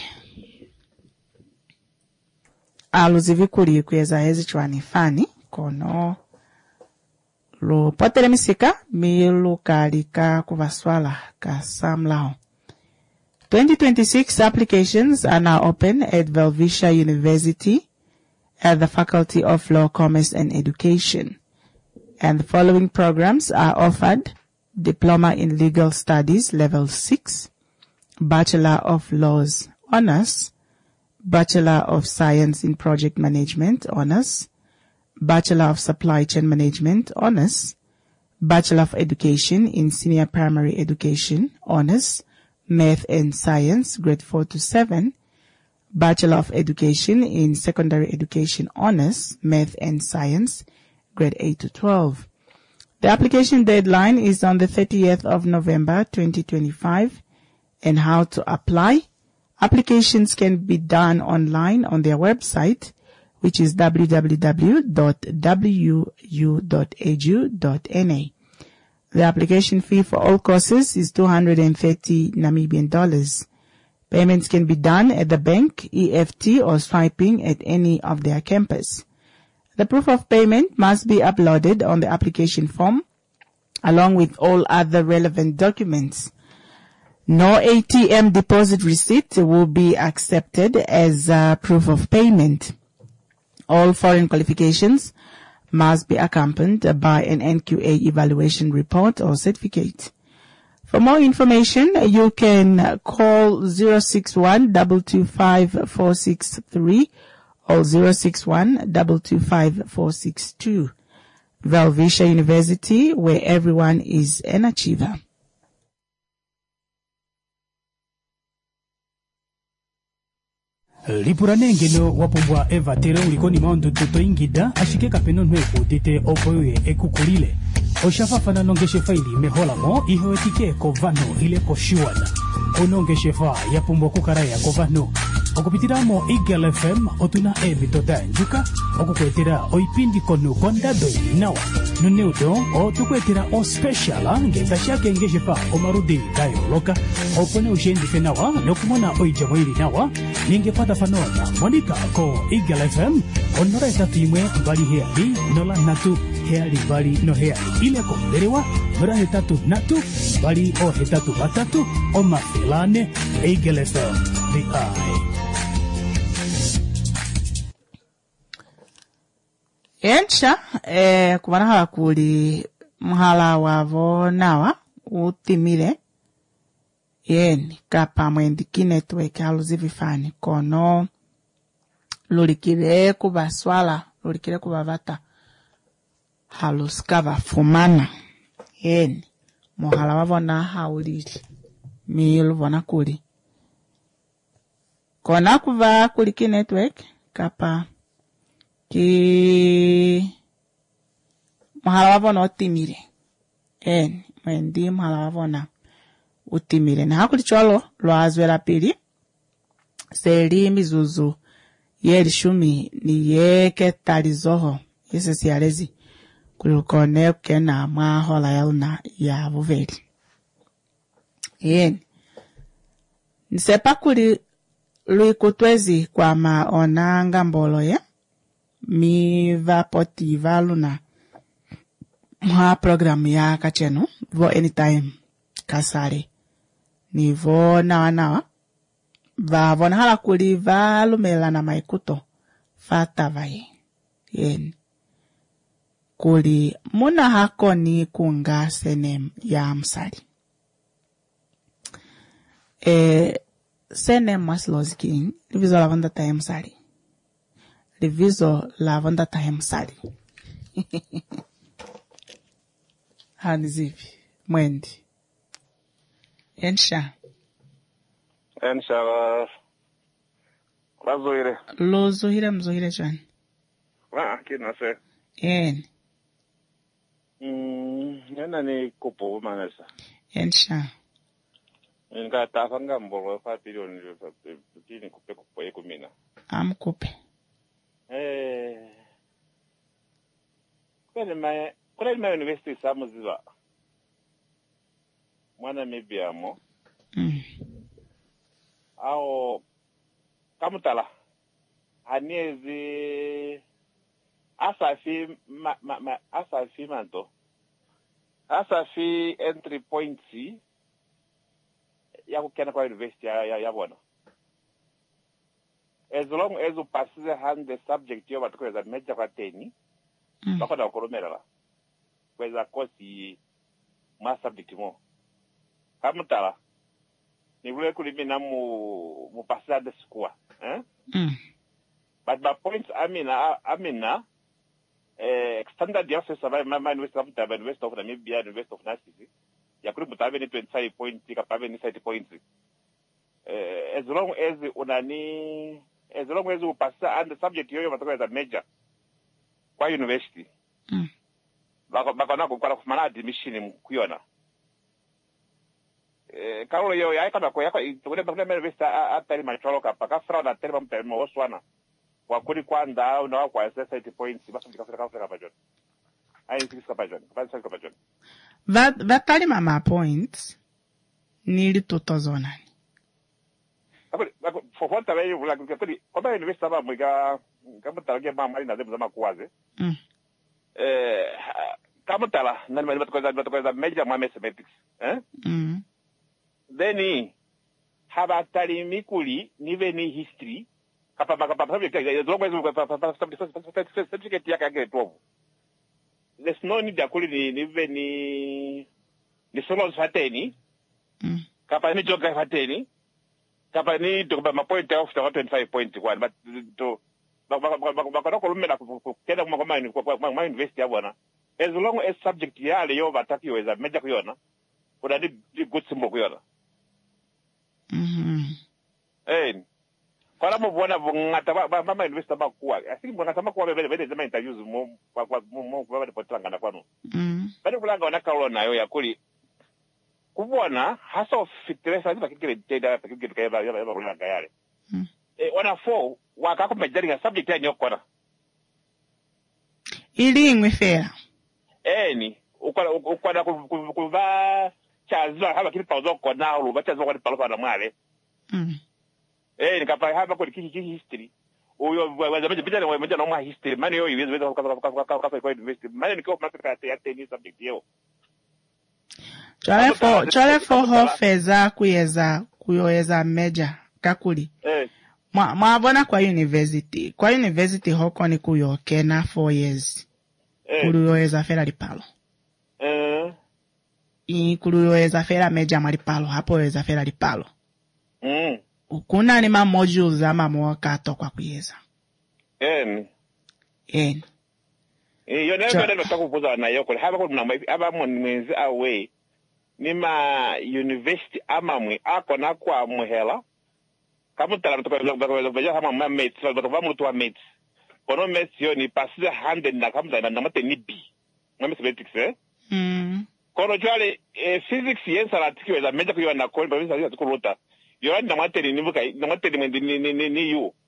Aluzivikuli kweza hezi chwani fani kono lu potere misika mi lu kalika kuvaswala ka samlao. twenty twenty-six applications are now open at Velvisha University at the Faculty of Law, Commerce and Education. And the following programs are offered: Diploma in Legal Studies, Level six, Bachelor of Laws, Honors, Bachelor of Science in Project Management, Honors, Bachelor of Supply Chain Management, Honors, Bachelor of Education in Senior Primary Education, Honors, Math and Science, Grade four to seven, Bachelor of Education in Secondary Education, Honors, Math and Science, Grade eight to twelve. The application deadline is on the thirtieth of November, twenty twenty-five. And how to apply? Applications can be done online on their website, which is w w w dot w u dot e d u dot n a. The application fee for all courses is two hundred thirty Namibian dollars. Payments can be done at the bank, E F T, or swiping at any of their campus. The proof of payment must be uploaded on the application form, along with all other relevant documents. No A T M deposit receipt will be accepted as uh, proof of payment. All foreign qualifications must be accompanied by an N Q A evaluation report or certificate. For more information, you can call zero six one, two two five, four six three or zero six one, two two five, four six two. Velvisha University, where everyone is an achiever. Lipuranengeno wapumbwa eva tere ulikoni maundu tuto ingida ashike kapeno nweku tite opoye ekukulile oshafafana nongeshe faili meholamo ihoetike kovano ile koshuana onongeshe fa yapumbwa kukaraya kovano okupitiramo Eagle F M otuna ebitoda njuka okukwetera oipindi konu kondado nawa nuneudo otukwetera o special ngeta shake ngeshe fa omarudi dayo loka opone ushendi fenawa nokumona oijamo ili nawa ninge pata fanona monika ko Eagle F M onora etatu imwe bali heali nola natu heali bali no heali ile ko derewa nora hetatu natu bali o hetatu batatu o mafilane Eagle F M the eye. Ensha eh kubana kuli mhala wavo nawa utimire yeni kapa mwendiki network aluzivifani kono lulikire kubaswala lulikire kubavata haluskava fumana yeni muhala wavona haulili milu vona kuli kona kuva kuliki network kapa ki muhala wavona utimire eni mwendi muhala wavona utimire na hakuli cholo lwazwela pili seli mizuzu yeli shumi ni yeke talizoho yese siyalezi kulukone kena mwahola yauna ya vuveli yeni nisepa kuli luikutwezi kwa maona ngambolo ye mi va poti valuna mwa program ya kachenu vo anytime kasare ni vo nawa nawa va vona hala kuli valumela na maikuto fata vai yen kuli muna hako ni kunga senem ya msali e senem maslozkin livizo la vanda ta msali livizo la vanda ta msali hanizivi mwendi ensha ensha wazoire lozohire mzohire chani wa kina se en mm nena ni kupo manasa ensha nga tafanga mbolo fa bilioni tini kupe kupo yekumina amkupe eh kwani ma kwani ma university samuziva mwana mebiamo mm ao kamutala aniezi asafi ma, ma, ma asafi manto asafi entry point ya kukena kwa university ya ya yabona. As long as upasise hand the subject yo batukweza major kwa teni mm. bakona ukoromerera kweza kosi ma subject mo kamutala ni vule kulimina mu mu passer de square eh mm. But my points amina amina eh standard ya sasa ba ma university of Durban, University of Namibia, University of Nasizi ya kuri mutabe ni twenty-five points kapabe ni thirty points eh as long as unani as long as upasa and the subject yoyo batakweza as a major kwa university mm. bako bako nako kwa kufanya admission mkuyona eh kaulo yo ya kama kwa yako tukule bakule university atari macholo kapaka fra na tele bampe mo oswana wakuri kwanda una kwa thirty points basi ndikafika kafika pajon ai sikisa pajon basi sikisa pajon va vatali mama points nili tutozona Akuli, for what time you like akuli, kama university aba mwiga kama talage mama ina zemu zama kuwaze. Mm. Eh kama tala nani mali batukoza batukoza major mathematics, eh? Mm. Then haba tali mikuli nive ni history kapa kapa subject as long as certificate yake yake twelve. There's no need akuli ni nive ni ni solo fateni. Mm. Kapa ni geography fateni. Kapa ni to ba point of twenty-five point one but to bakona kolumela kenda kuma kama ni kwa ma university yabona as long as subject yale yo bataki weza meja kuyona kuna di good symbol kuyona mhm eh kwa mo bona ngata ba ma university ba kwa I think ngata ma kwa bele bele zema interviews mo kwa mo kwa ba potanga na kwano mhm bali kulanga ona kaulo nayo yakuli kubona hasa fitresa ziba kikile data kikile kaya ya ba kulanga yale mm. eh ona four wakako mejaringa subject ya nyokora ili ingwefera eni ukwana ukwana kuva chazwa haba kili pauzo kona ulu bacha zwa kwa palo kwa mwale mm. eni kapa haba kwa kiki history uyo waza meja meja na meja na mwa history mani yo iweze weza kwa kwa kwa kwa kwa university mani niko mnataka ya teni subject yo chale fo chale fo hofeza kuyeza kuyoeza meja kakuli eh mwa mwabona kwa university kwa university hoko ni kuyoke na four years eh kuyoeza fera lipalo eh i kuyoeza fera meja malipalo hapo yoeza fera lipalo mm ukuna ni ma modules ama mwaka to kwa kuyeza en en eh yo nebe ndio takufuza na yoko haba kwa mna haba mwenzi away ni ma university ama mwe ako na kwa muhela kama tala mtoka baja kama ma mates bato mtu wa mates kono mates yo ni passer hand na kama na mate ni b mathematics eh mm kono jwale eh, physics yensa la tikiwe za meja kuyo na kono bavisa za tukulota yo na mate ni nibuka na mate ni ni ni ni, ni you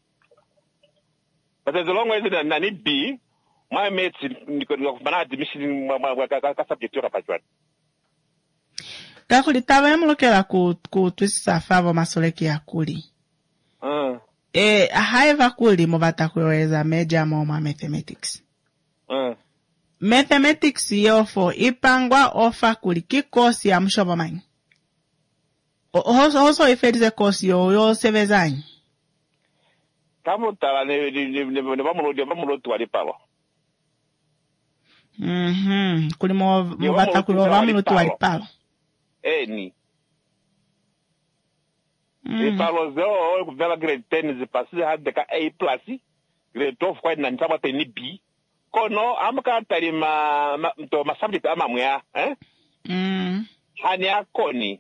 but as long as na ni b my mates ni ko bana admission ka subject yo kapachwa kakuli taba yamulokela ku ku twisisa favo masoleki ya kuli uh eh haiva kuli mubata kuyoeza meja mo ma mathematics uh mathematics yofo ipangwa ofa kuli kikosi ya mshoba manyi oso oso ifedize kosi yo yo sevezanyi kama tala ne ne ne bamulo bamulo twali palo mhm kuli mo mubata kuyo bamulo twali palo eni e palo zero kuvela grade ten zipasi hadi ka A plus grade twelve kwa na ntaba teni B kono amka tali ma mto ma subject ama mwa eh mm hani akoni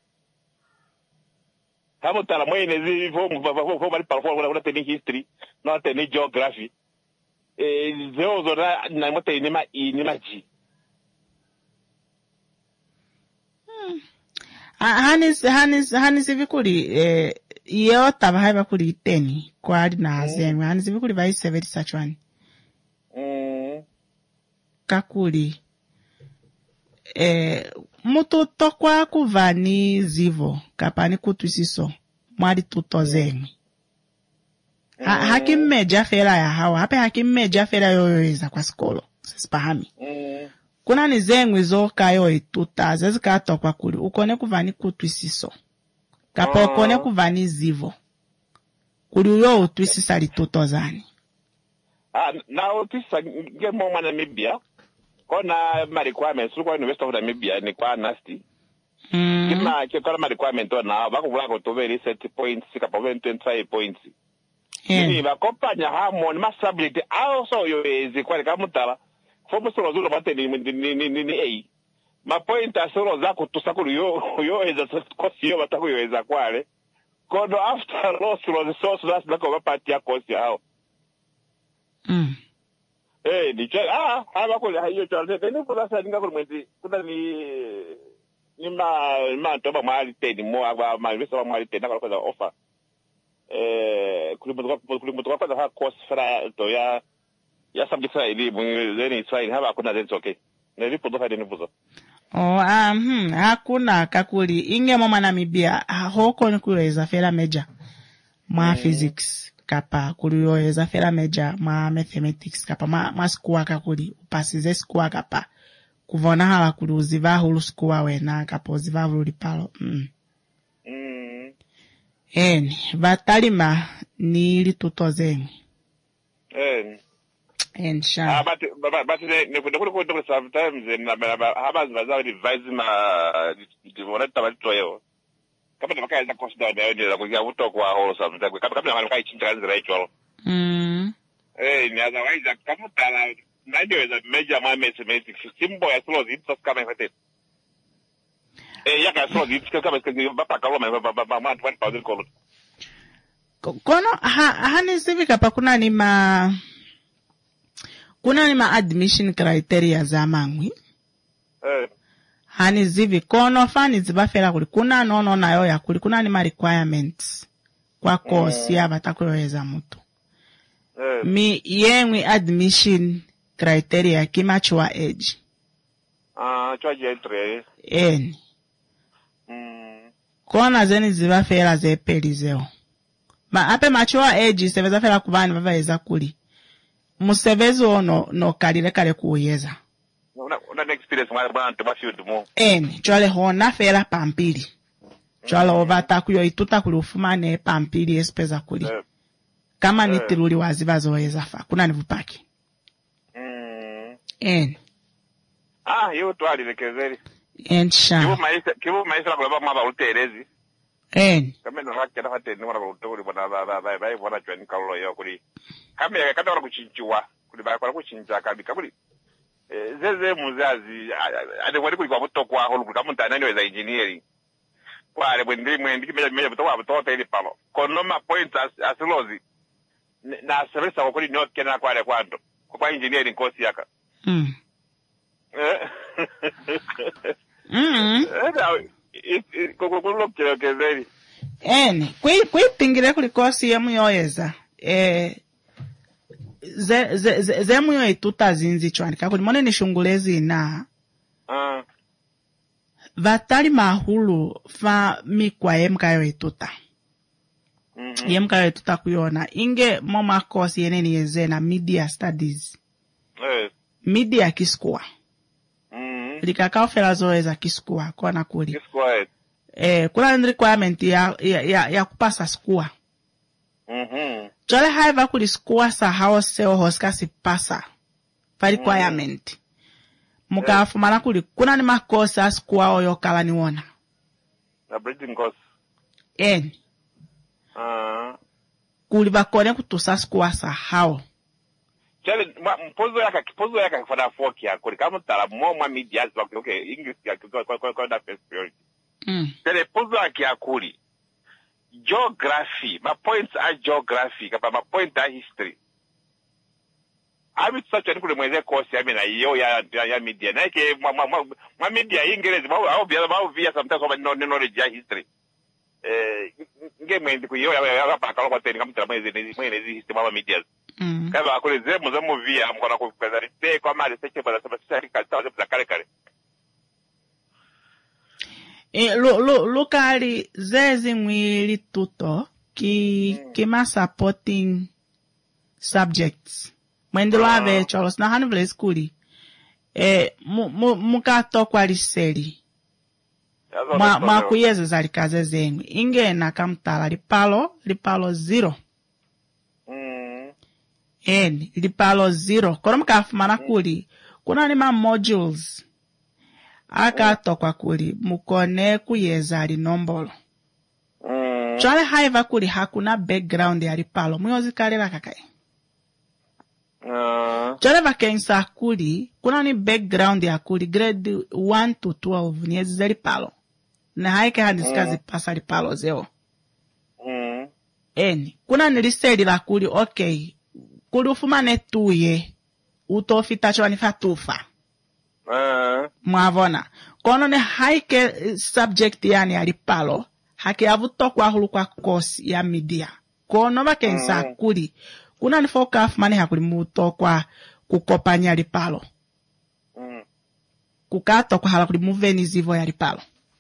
kama tala mwene zi vo vo bali palo kwa na teni history na teni geography eh zero zora na mte ni ma I ni ma G hanis hanis hanis vikuli eh iyo taba haiba kuli teni kwa adi na azemi hanis vikuli vai seventy sachwani mm kakuli eh mutu tokwa kuvani zivo kapani kutwisiso mwadi tutozemi ha, hakimeja fera ya hawa hape hakimeja fera yoyoeza kwa skolo sisipahami mm kuna ni zengwe zoka yo ituta zezikato kwa kuli ukone kuvani kutwisiso kapoko ne kuvani zivo kuli uyo utwisisa lituto zani ah na utwisa nge mwa Namibia kona ma requirements kwa University of Namibia ni kwa nasty mm kima ke kwa ma requirement na bakuvula ko toveri set points kapa twenty-five points ni bakopanya harmony ma stability also yo ezikwa kamutala fomo solo zulo bateni ni ni ni a ma point asoro zako tusakuru yo yo eza kosi yo batako yo eza kwale kono after loss was so so that's bako bapati ya kosi hao mm eh ni cha ah haba ko hayo cha ni kwa sasa ninga ko mwezi kuna ni ni ma ma toba mali teni mo aba ma visa mali teni kwa kwa offer eh kulimutoka kulimutoka kwa ha cost fra to ya ya sabisa ili mwezi Israel haba kuna zenzi okay nilipo ndo hadi nivuzo oh um hmm, hakuna kakuli inge mwa Namibia hoko ni kuweza fera meja ma mm. physics kapa kuliweza fera meja ma mathematics kapa ma, ma sikuwa kakuli upasize sikuwa kapa kuvona hala kuli uziva hulu sikuwa wena kapa uziva hulu lipalo mm. mm. eni vatalima ni litutozengi eni and sha ah but but ne kundo kundo sometimes na haba zaza revise ma divona tabatu yo kama nabakaza consider na ndio kuja vuto kwa ho sometimes kama kama nabaka ichinja kanzi right mm eh ni otherwise kama tala ndio is a major my mathematics simbo ya slow it just kama hete eh yaka slow it kama kama bapa kama baba ma one thousand kolo kono ha hani sivika pa kuna ni ma kuna ni ma admission criteria za mangwi eh hani zivi kono fani zibafera kuli kuna nono nayo ya kuli kuna ni ma requirements kwa course mm. ya batakuweza mtu eh mi yengwi admission criteria kimachwa age ah chwa entry eni mm kona zeni zibafera zepelizeo ma ape machwa age seveza fera kubani baveza kuli musevezi ono no kalile kale kuyeza una una experience mwa bantu bafield mo eni chwale hona fera pampili chwale mm. ovata kuyo ituta kuli ufumane pampili espeza kuli eh. kama eh. nitiruli wazibazoeza fa kuna nivupaki mm eni ah yo twali lekezeri eni sha kibu maisha kibu maisha kwa baba maba uterezi eni kama ndo haki na hate ni wana utoli bwana baba baba baba bwana chwani kallo yo kuli kama yakata wana kuchinchiwa kuli baba kwa kuchinja kabika kuli eh zeze muzazi ade wali kuli kwa mutokwa holu kama mtana ndio za engineering kwa ale bwendi mwendi kimeja meja mtokwa mtokwa ile palo kono ma point asilozi na service kwa kuli no kena kwa ale kwando kwa engineering course yaka mm eh mm eh ko ko lo que que very eni kwi kwipingire kuli kosi yemu yoyeza eh ze ze ze, ze muyo ituta zinzi chwani kakuli mone ni shungulezi na ah vatali mahulu fa mikwa yemkayo ituta mm -hmm. yemkayo ituta kuyona inge moma kosi yeneni yeze na media studies eh media kiskua mm likakao fela zoeza kiskua kwa na kuli kiskua eh kuna requirement ya ya ya, ya kupasa skua mhm chole haiva kuli skua sa house hoska si pasa pa requirement mm. muka fumana kuli kuna ni makosa skua oyo kala ni wona na breeding course en ah kuli bakone kutusa skua sa hao chale mpozo yaka kipozo yaka kufanya fork ya kuli kama tala mo mwa media zako okay english ya kwa kwa kwa da first priority mm tele pozo yaka kuli geography my points are geography kapa my point are history abi such an kule mweze course ya mina yo ya ya media na ke mwa media ingereza au bia au via sometimes over no knowledge ya history eh nge mwendi ku yo ya ya pa kala kwa teni kama tama mweze mweze history mwa media mm kaba kule zemo zemo via mkona ku present kwa mali seche bala sababu sasa kalita za kale kale e lo lo lokali zezi mwili tuto ki mm. ki ma supporting subjects mwendelo uh. ave cholos na hanvle skuli e mu mu muka to kwa liseli mwa mwa kuyezeza likaze zenyu ingena kamtala lipalo lipalo zero Mm. en lipalo zero kono mkafumana kuli kuna ni ma modules aka tokwa kuli mukone kuyeza linombolo Mm. chwale haiva kuli hakuna background ya lipalo muyozikalera kakai Uh. chwale vakensa kuli kuna ni background ya kuli grade one to twelve ni ezi lipalo na haike handisika zipasa lipalo zeo Mm. eni kuna niliseli la kuli okay kuli ufumane tuye utofita chwani fatufa Uh. mwavona kono ne haike subject yani alipalo hake avutokwa hulu kwa kosi ya media kono vakensa Mm. kuli kuna ni focus mane hakuli mutokwa kukopanya alipalo Mm. kukato kwa hala kuli muveni zivo ya alipalo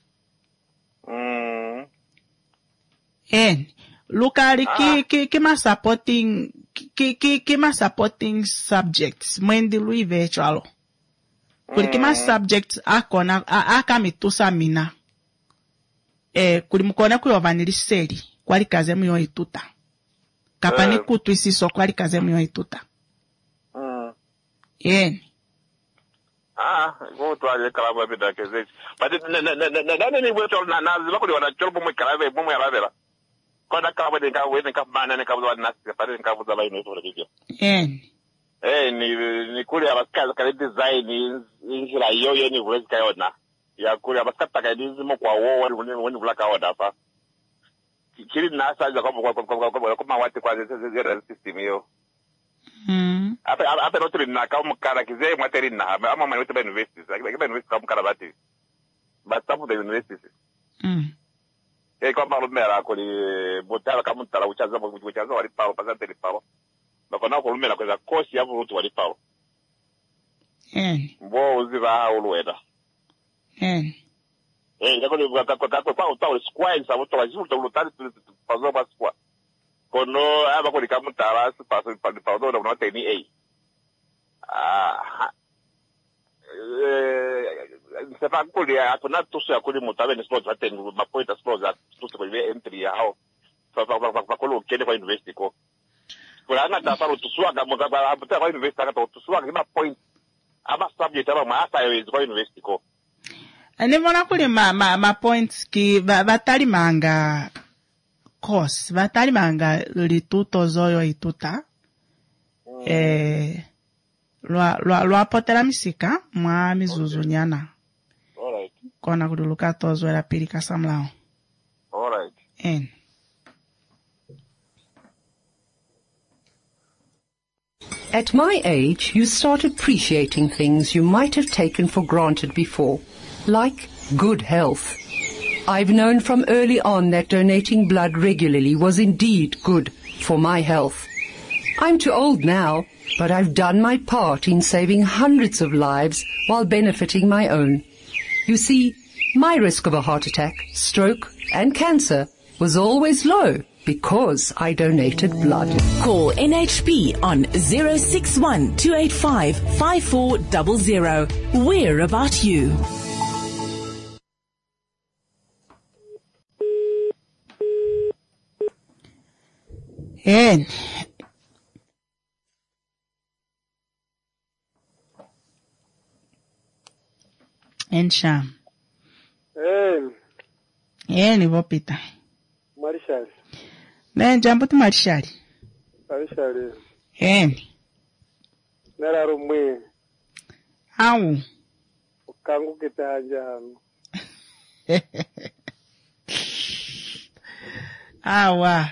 Mm. en lukali ki ki kima supporting ki ki kima supporting subjects mwendi lui virtual kuli kima subjects akona aka mitusa mina eh kuli mukone kuyovanili seli kwali kaze muyo ituta kapani Eh. kutu isiso kwali kaze muyo ituta Mm. en Ah, go to ale kala ba bida ke zai. But na na na na na ni weto na na ziba ko wana cholo bomo kala be bomo ya lavela. Ko da ka ba de ka we ne ka bana ne ka ba na se pa de ka ba ba ni to de. en Eh ni ni kule aba ka ka design ni hira yo yo ni wezi ka yona. Ya kule aba ka ta ka di zimo kwa wo wani wani wani bula ka wada fa. Kiri na sa za ko ko ko ko ko ko ma wate kwa ze ze ze system yo. mm Ape ape no tiri na ka mukara kize mwateri na ama mani wete university like like university ka mukara bati but some of the universities mm e ko malo mera ko li botala ka mutala uchaza mo uchaza wali pao pasante li pao bako na ko lumela ko za course ya vutu wali pao en mbo uziva ulweda en e ngako li ka ko ka ko pa utawo square sa vutu wa jivu to lutali pazo ba square kono aba ko li ka mutala su paso pa pa do no te ni e ah se fa kuli atona tuso ya kuli mutabe ni sport aten ma point sport za tuso ko entry ya hao fa fa fa fa ko kene ko university ko kula na ta faru tuso ga mo ga ba ta ko university ka to tuso ga ma point aba subject aba ma asa yo ko university ko ani mona kuli ma ma, ma points ki batali manga course batali manga lituto zoyo ituta mm. eh lwa lwa lwa potela misika mwa mizuzu okay. Nyana all right kona kuduluka tozo la pili kasamlao all right en At my age, you start appreciating things you might have taken for granted before, like good health. I've known from early on that donating blood regularly was indeed good for my health. I'm too old now, but I've done my part in saving hundreds of lives while benefiting my own. You see, my risk of a heart attack, stroke, and cancer was always low because I donated blood. Call N H P on zero six one two eight five five four zero zero. We're about you. En En Sham. En. En Vopita. Marishali. Ne jambo tu Marishali. Marishali. En. Nera rumwe. Au. Ukangu kitanja hano. Awa.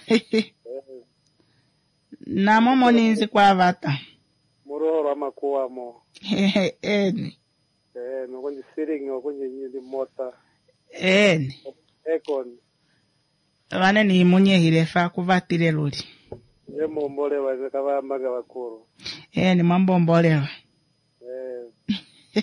Na momo ninzi kwa vata. Murohoro amakuwa mo. Eni. Eh, nokonji sitting nokonji nyindi mota. Eni. Ekon. Wane ni munye hirefa kuvatile luli. Ye mombole waze kava maga wakuru. Eni mambo mbolewa. Eh.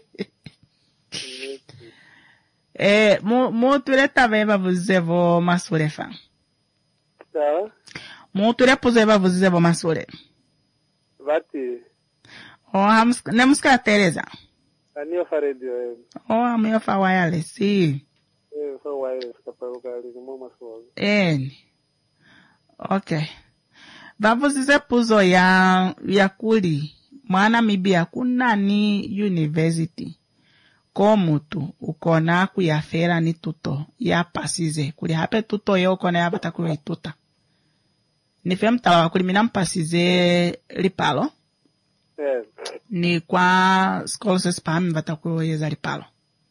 Eh, mu mu tuleta beba vuzevo masulefa. Ta? Mu tulepuze beba vuzevo masule. Vati. Oh, hams nemuska Teresa. Aniyo fa radio. Oh, amiyo fa wireless. Si. Eh, fa wireless kaparuka ali mama so. Eh. Okay. Vavuzise puzo ya ya kuli mwana mibia kunani university ko mutu ukona kuyafera ni tuto ya pasize kuli hape tuto yo ukona ya bata kuli tuta ni fem talawa kuli mina mpasize lipalo Eh. ni kwa scholars spam bata kuli yeza lipalo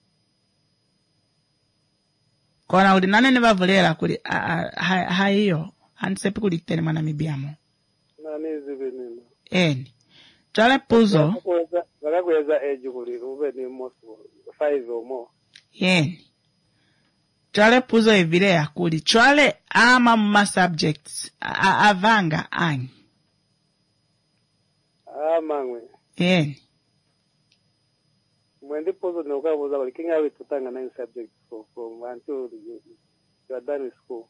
kona uli nane ni vavulera kuli haiyo ansepe kuli tene mwana mibiamo Nani zibenino. eni chale puzo Vakakweza age kuli ube ni most five or more. yeni chale puzo evile ya kuli chale ama mma subjects a avanga ani Ah mangwe. yeni Mwendi pozo ni ukabuza kuli kinga wetu tanga nine subjects for from until you, you are done with school.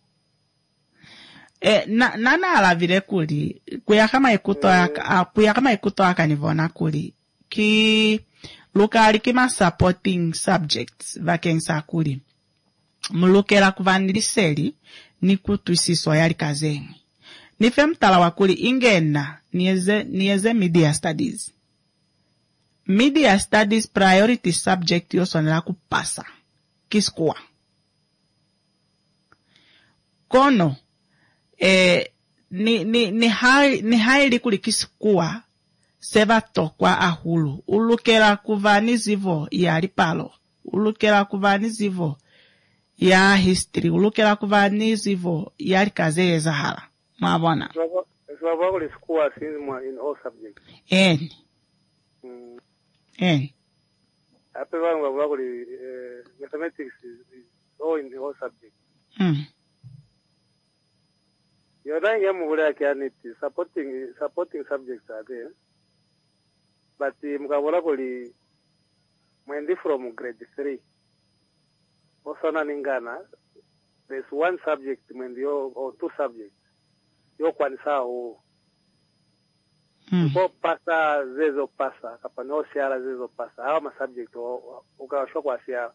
e na nana alavile kuli kuya kama ikuto aka kuya kama ikuto aka nivona kuli ki lukali kima supporting subjects vakensa kuli mulukela kuvandiliseli ni kutuisiso yali kazeni nife mtala wakuli ingena nieze nieze media studies media studies priority subject yosonela kupasa kiskua kono eh ni ni ni hai ni hai kuli kiskua seva tokwa ahulu ulukela kuvani zivo ya lipalo ulukela kuvani zivo ya history ulukela kuvani zivo ya likaze zahala mabona Swava kuli school asizmwa in all subjects. en Mm. en Ape vangu wavula kuli uh, mathematics is, is all in all subjects. mm Yona yamu kuli akianiti supporting supporting subjects are there. But uh, mkavula kuli mwendi from grade three. Osana ningana there's one subject mwendi yo or two subjects. Yo kwanisa o mm Ko pasa zezo pasa kapano siara zezo pasa hawa ma subject ukawashwa kwa siara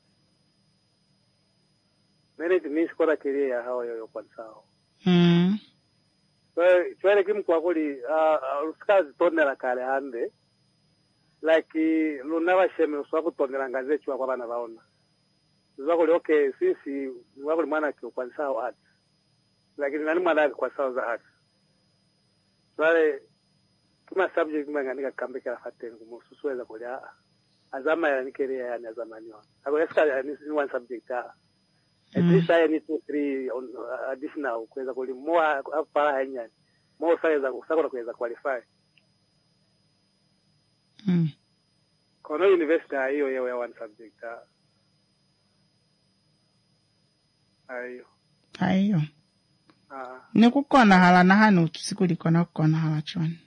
nene timi skora kiria hawa yo kwanisa mm so chwele kim kwa kuli uskazi tonera kale hande like lunava sheme uswa tonera ngaze chwa kwa bana baona zako okay sisi wako mwana kwa kwanisa art lakini nani mwana kwa sawa za art wale kama subject mangandika kambe kala fatengu mususuweza kulya azama ya nikeria yani azamaniwa ako eska ni one subject ah at least I need two three on uh, additional kuweza kuli more para hanya more size kusakora kuweza qualify mm kono university hiyo hiyo ya one subject ah ayo ayo ah ni kukona hala na hanu tusikulikona kukona hala choni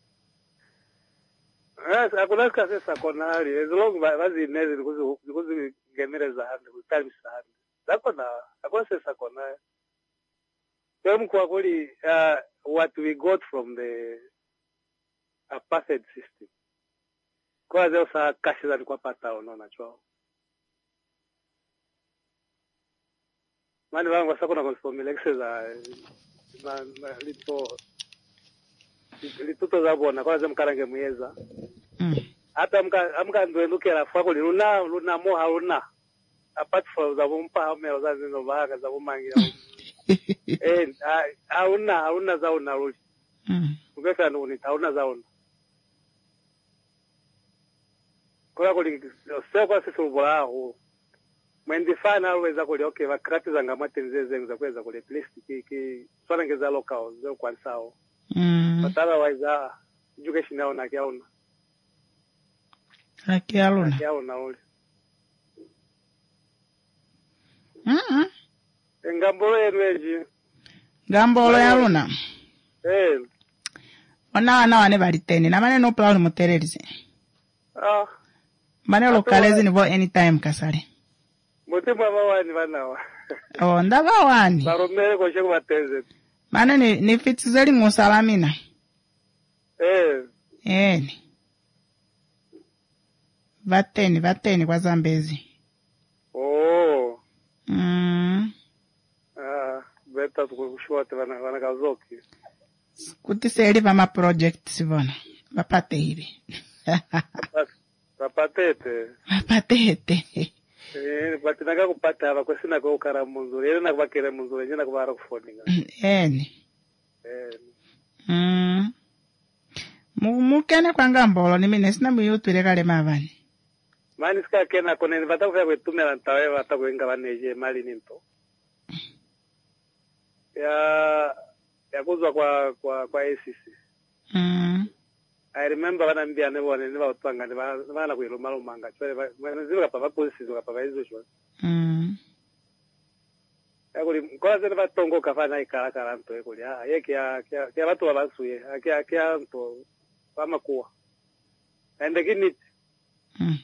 Yes, akuna kasi sakonari. As long as vazi nezi because because gemereza hande, time hande. Zakona, akuna se sakonari. Tem kwa kuli uh, what we got from the apartheid system. Kwa zeo sa kashi za kwa pata unaona chwao. Mani wangu wasakona konsumile za na na lito lituto zabona kwa zem karange muyeza. mm Hata amka amka ndwelukela fako luna luna mo hauna apart from za bumpa ame uzazi no baga za bumangi eh hauna hauna za una ruli mm ungeka ndo ni hauna za una kwa kuli sio kwa sisi ubulaho mwendifana alweza kuli okay vakrati za ngamate nzeze za kuweza kuli at least ki ki swala ngeza local zo kwa sao mm but otherwise uh, education yao na kiaona Aki aluna. kiaona ule mm ngambolo yenweji ngambolo ya luna eh ona wana wane baliteni na mane no plan mutererize ah mane lokalezi nivo anytime kasale mutima bawani banawa oh ndaba wani baromere ko sheko bateze mane ni ni fitizeli musalamina eh eh vateni vateni kwa Zambezi. Oh. Mm. Ah, beta tukushwate wana wana kazoki. Kuti seri vama project sivona. Vapate hivi. Vapatete. Vapatete. Eh, batinaga kupata aba kwesina ko kara munzuri. Era nakubakira munzuri nyina kubara kufoninga. Eni. Eh. Mm. Mu mukene kwanga mbolo ni mine sina muyutwire kale mavani. Mani ska kena kone ni bata kufya kwetumela ntawe bata kwenga baneje mali ninto. Ya ya kuzwa kwa kwa kwa A C C. Mm. I remember bana mbia ne bone ne bautwanga ne bana kwiruma lumanga. Chwe mwana ziba papa polisi zo papa izo chwe. Mm. Ya kuli kwa zene batongo kafana ikala kala nto ekuli. Ah yeke ya ya batu babasuye. Akia akia nto bamakuwa. Ende kinit. Mm.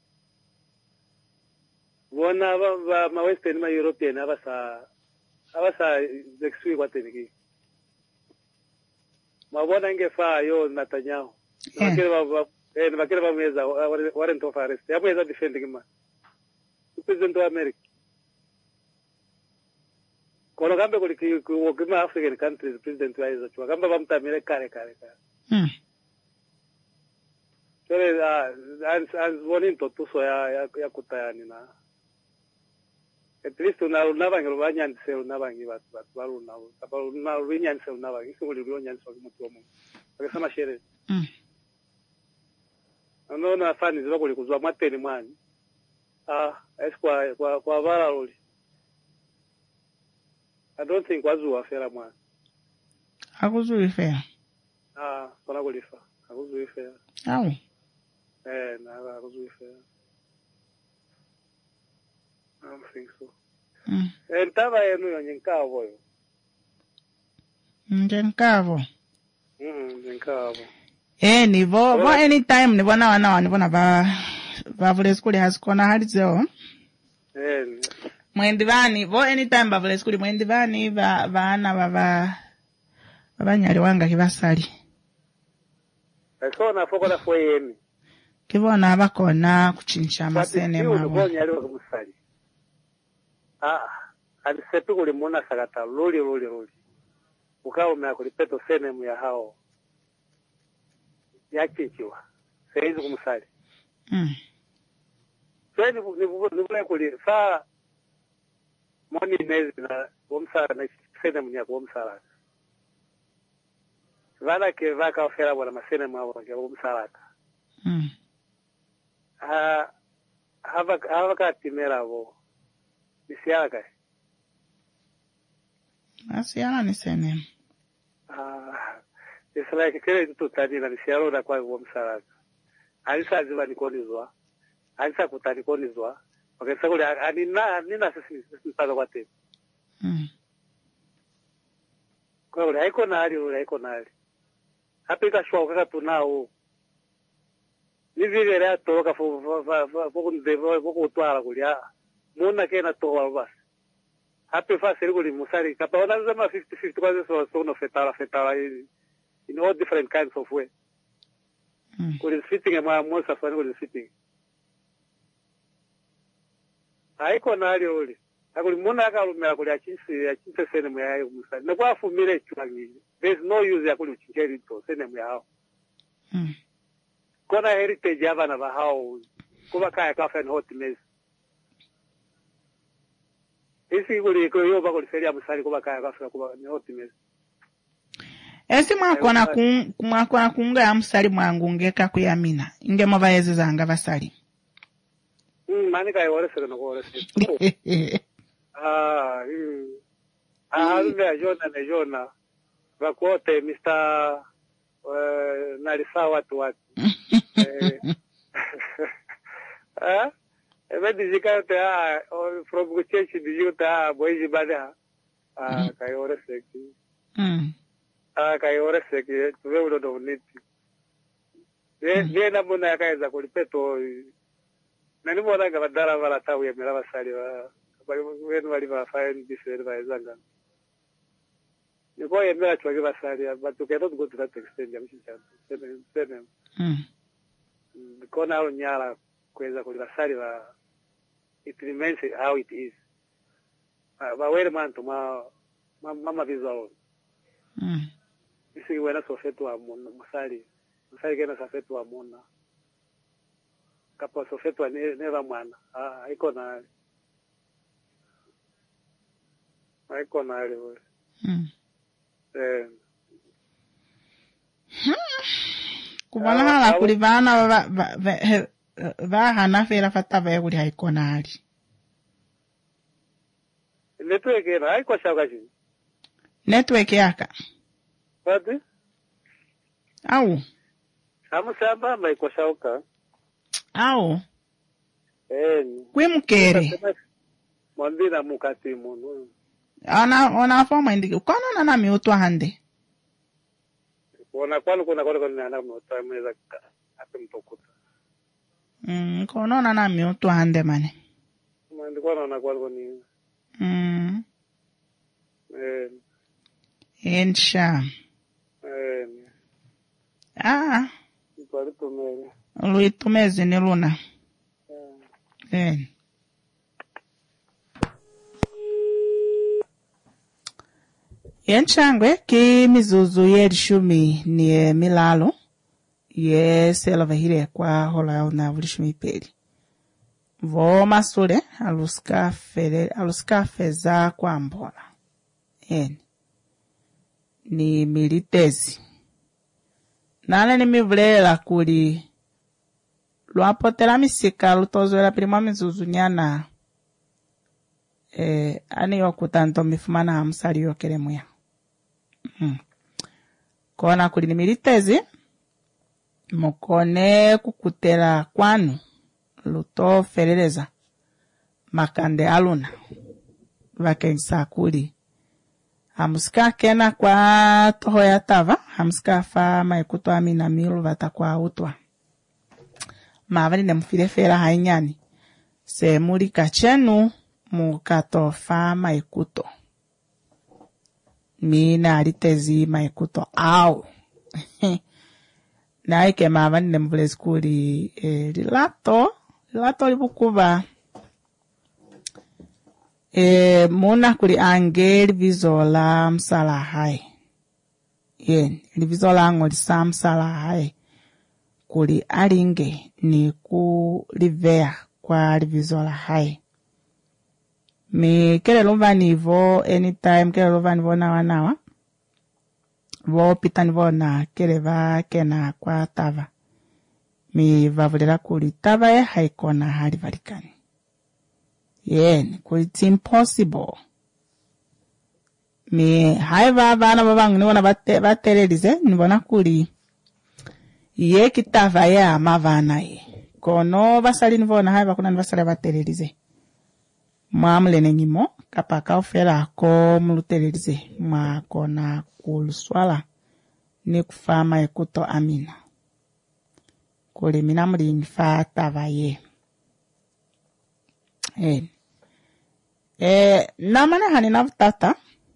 Wona ba ba ma western ma European abasa abasa zexui kwateniki. Mabona ingefa yo Netanyahu. Bakire ba eh bakire ba meza warrant of arrest. Yabo yeza defending ma. President of America. Kono gambe kuli ku kima African countries president wa hizo chwa. Gamba bamtamire kare kare kare. Mm. Sore ah ans ans woninto tuso ya ya kutayani na. At least unarunaba ngirubanya ndise unaba ngibatu batu baruna baruna runya ndise unaba ngikuli runya ndise mutu wa Mungu akasema shere mm anoona fani ziba kuli kuzwa mateni mwani ah esikwa kwa kwa bara ruli I don't think wazuwa fera mwani akuzuri fera ah sona kulifa akuzuri fera awu eh na akuzuri fera I don't think so. Mm. Entaba yenu yo nyinkavo yo. Nyinkavo. Mm, nyinkavo. Eh ni vo vo anytime ni bona wana wani bona ba ba vule skuli hasikona halizeo. Eh. Mwendivani vo anytime ba vule skuli mwendivani ba bana baba abanyali wanga kibasali. Esona foko na fwe yemi. Kibona abakona kuchincha amasene mwabo. Kwa nyali wa kumusali. Ah, alisepi kuli muna sagata luli luli luli. Ukao mea kulipeto senemu ya hao. Ya chichiwa. Seizi kumusali. Mm. Seizi nivule kuli saa moni nezi na kumsala na senemu ya kumsala. Vana ke vaka ofera wana masenemu ya kumsala. Mm. Ah, hava hava katimera vo. Nisiala kai? Nisiala ni sene. Ah, it's like kile tutani na nisiala una kwa uwa msaraka. Alisa ziva nikonizwa. Alisa kutanikonizwa. Wakisa kule, anina, nina sisi mpaka kwa tepu. Mm. Kwa ule, haiko nari ule, haiko nari. Hapika shwa ukaka tunao. Nivile rea toka foku ndevo, foku utuara kulia. Muna kena toa basi. Happy fast really musari. Kapa wana zama fifty fifty kwa zeso sono fetala fetala in all different kinds of way. Mm. Kuli fitting ema mosa fani kuli fitting. Haiko nali uli. Hakuli muna haka lumea kuli achinsi achinsi sene mwa ya musari. Nekwa fumile chuangi. There's no use ya kuli uchincheri to sene mwa hao. Mm. Kona heritage hava na bahao. Kuba kaya kafa and hot mess. Isi kuli kuyoba kuli feria musari kuba kaya kafa kuba ni hot mess. Esi mwakona ku mwakona kunga ya musari mwangungeka kuyamina. Inge mwabaezi zanga basari. Mm, mani kaya ore sere no ore sere. Ah, mm. Ah, ndio jona ne jona. Bakote mister uh, nalisa watu watu. eh. Ah? Ebe dijika te ah from kuchechi dijika boyji bada. Ah, kaya ore sere. Mm. Ah, kaya ore sere tuwe ulo do niti. Ye ye na mona yakaiza kulipeto. Nani mona ngabadara bala tawu ya mera basali ba. Bali wenu bali ba fine different ba zanga. Niko yemera chwage basali but you cannot go to that extent ya mshinja. Seven seven. Mm. Niko na nyara kweza kuli basali ba it remains how it is. Ba wele manto ma mama vizao. Mm. Isi wena sofetu wa mona masali. Masali kena sofetu wa mona. Kapa sofetu wa neva mwana. Ah iko na iko na ile. Mm. Eh kubona hala kuli bana ba ba ba hana fera fata ba kuli haikonali network ina haiko shakaji network yaka wadi au amusamba mai kwa shauka au eh kwimukere mwambina mukati munu ana ona foma ndiki kono na mi utwa hande Kuna kwani kuna kwa kwa nana mota mweza atumtokuta. Mm, kono na na mi utwa hande mane. Mwandi kwa na kwa kwa ni. Mm. Eh. Ensha. Eh. Ah. Kwa tumele. Lui tumeze ni luna. Eh. Eh. Yenchangwe ki mizuzu yerishumi ni milalo ye selva hire kwa hola na vulishumi peli vo masule aluska fere aluska feza kwa mbola en ni militezi nane ni mivlela kuli luapotela misika lutozwela prima mizuzu nyana eh ani yokutanto mifumana hamsali yokeremuya. Hmm. Kona kuli ni militezi mukone kukutela kwanu luto fereleza makande aluna vakensa kuli hamuska kena kwa toho ya tava hamuska fa maikuto amina milu vata kwa utwa mavali ne mfile fera hainyani se muri kachenu mukato fa maikuto mina alitezi maikuto au na ike mavani ne mvule skuli eh, lilato lilato libukuba eh, muna kuli ange livizola msala hai yen livizola ngoli sa msala hai kuli alinge ni ku livea kwa livizola hai mi kele luva nivo anytime kele luva nivo nawa nawa vo pita nivo na kele va kena kwa tava mi vavulera kuli tava e haikona hali valikani yen kuli it's impossible mi haiva vana vavangu nivo na vate, vatelelize nivo na kuli ye kitava ye amavana ye kono vasali nivo na haiva kuna nivasali vatelelize mwamulene nyimo kapaka ufera ko mulutelelize mwakona kuluswala ni kufama ekuto amina kule mina mulini fa tavaye eh eh namana hanina butata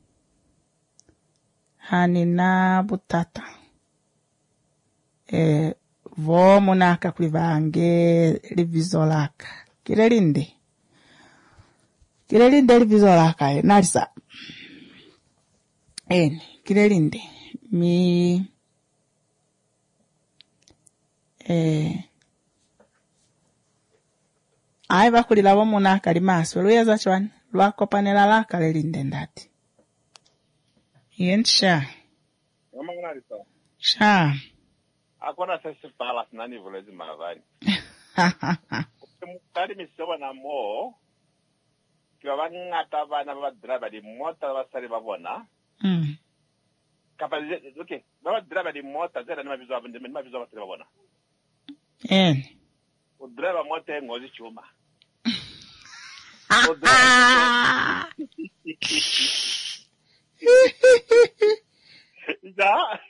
hanina butata eh vo munaka kulivange livizolaka kirelinde kirelinde livizolaka nalisa en kirelinde mi eh ai bakulila bo munaka limaso luyeza chwan lwakopanela la kalelinde ndati yensha Ngomangana lisa. sha Akona sesi pala sinani vulezi mavani. Mukali misewa na mo kiwa vangata vana va driver di mota vasali va vona. Mm. Kapa okay, va driver di mota zera ni mabizo avende ni mabizo vasali va vona. En. O driver mota ngozi chuma. O Da.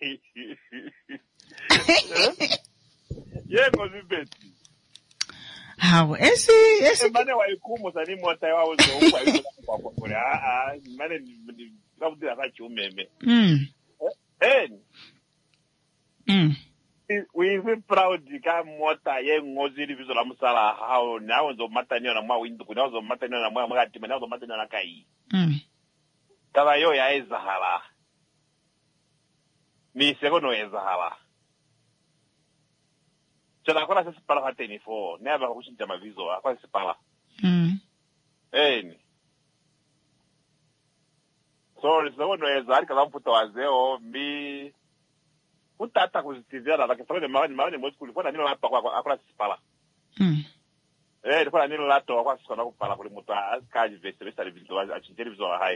Ye ngozi beti. Hawo esi esi mane wa ikumu sani mota ya wazo kwa hiyo kwa kwa kwa ah ah mane ni sababu ya kachi umeme mm eh mm we we proud ka mota ye ngozi di bizo la musala how now zo matanya na mwa windu kuna zo matanya na mwa mwa tima na zo matanya na kai mm kaba yo ya ezahala mi segono ezahala chana kona sisi pala hateni fo never kuchinja mavizo akwa sisi pala mm eh so segono ezahali kala mputa wazeo mi utata kuzitivia la kesho mawani mawani mwezi kulikuwa nini lato kwa akula sipala mm eh ilikuwa nini lato kwa sisi na kupala kule mtu kaji vese vese alivizo achinjeri vizo hai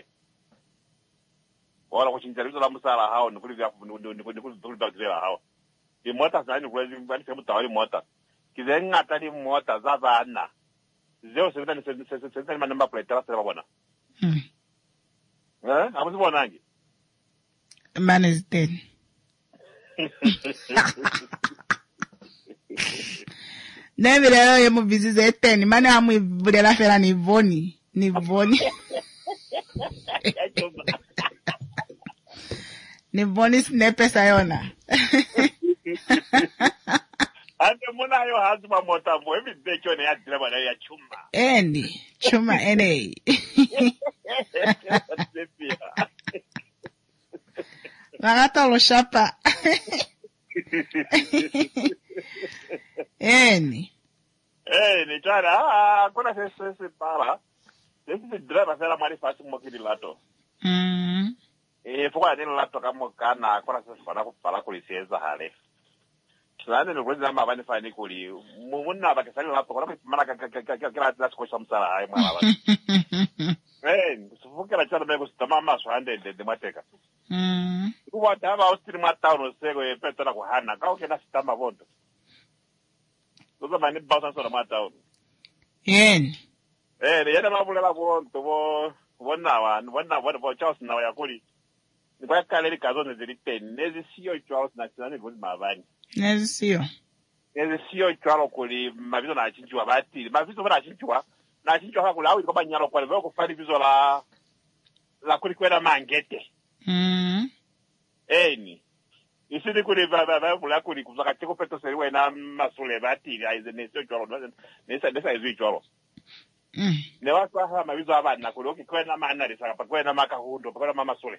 wala kuchinjeri vizo la musala hao ni kulivya ni kulivya kizela hao ni mota sana kwezi ngani sema tawali mota kizenga tani mota za bana zero seven seven seven seven man number plate tara bwana mm eh amuzi bonangi man is dead. Never leo ye muvizize ten mane amu vile la fera ni voni ni voni ni voni snepe sayona ande mona yo hazuma mota mo every day chone ya driver ya chuma eni chuma ene Ragata lo chapa. Eni. Eni, chara, ah, kuna se se se para. Ese se driver sera mari fasi mo kidi lato. Mm. Eh, fuka ni lato kama kana, kuna se fana kupala kulisieza hale. Tulane no kwenza mama bani fani kuli. Mumuna bakasali lato, kuna mana kila kila ko shamsara hai mala. Eh, sufuka la chara mego stamama so hande de mateka. Mm. Kuwa tava ostri matauno sego e petona ko hana, ka o kena stama vondo. Tuzo mani bausa so matauno. Yen. Eh, ne yana mabula la vondo vo vonna wa, vonna vo vo chaos na ya kuli. Ni kwa kale kazo ne zilite, nezi sio chaos na tsane vo mavani. Nezi sio. Nezi sio chaos kuli mavizo na chinchwa bati, mavizo bana chinchwa. Na chinchwa ha kula ko banyalo kwa leo ko fari vizo la la kuli kwenda mangete. Mm. Eni. Isidi kuri baba baba mula kuri kuzaka tiko peto seri wena masule bati aize nesio jolo nesa nesa izu jolo. Mm. Ne watu ha mabizo abana kuri okikwena manari saka pakwena makahundo pakwena mama sule.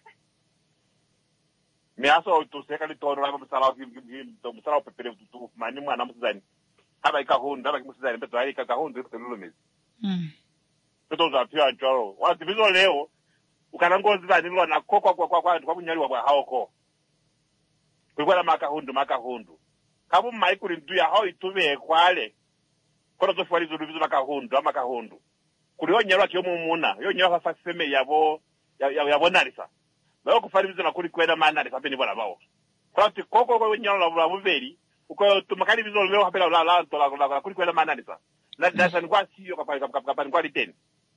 Me aso tu seka litono la msala to msala pepere tu mani mwana msizani. Haba ikahundo haba msizani peto hai ikahundo tululumizi. Mm. Peto za pia jolo. Watu bizo leo ukanangozi bani lona kokwa kwa kwa kwa kwa kunyaliwa kwa haoko. Kulikuwa na makahundu makahundu. Kabu maikuri nduya hao itume kwale. Kono tofali zulu bizu makahundu makahundu. Kuliho nyalwa kiyomu muna. Yo nyalwa fa seme yabo yabo narisa. Bayo kufali bizu nakuri kwenda manari fa peni bwana bao. Kwa ti koko kwa nyalwa la muberi. Uko tumakali bizu leo hapela la la to la la kuri kwenda manari sa. Na dasa ni kwa siyo kapali kapali kwa liteni.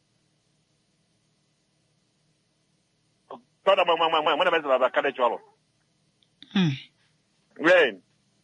Toda mwa mwa mwa mwana baza ba kale chwalo. Mm. Wen.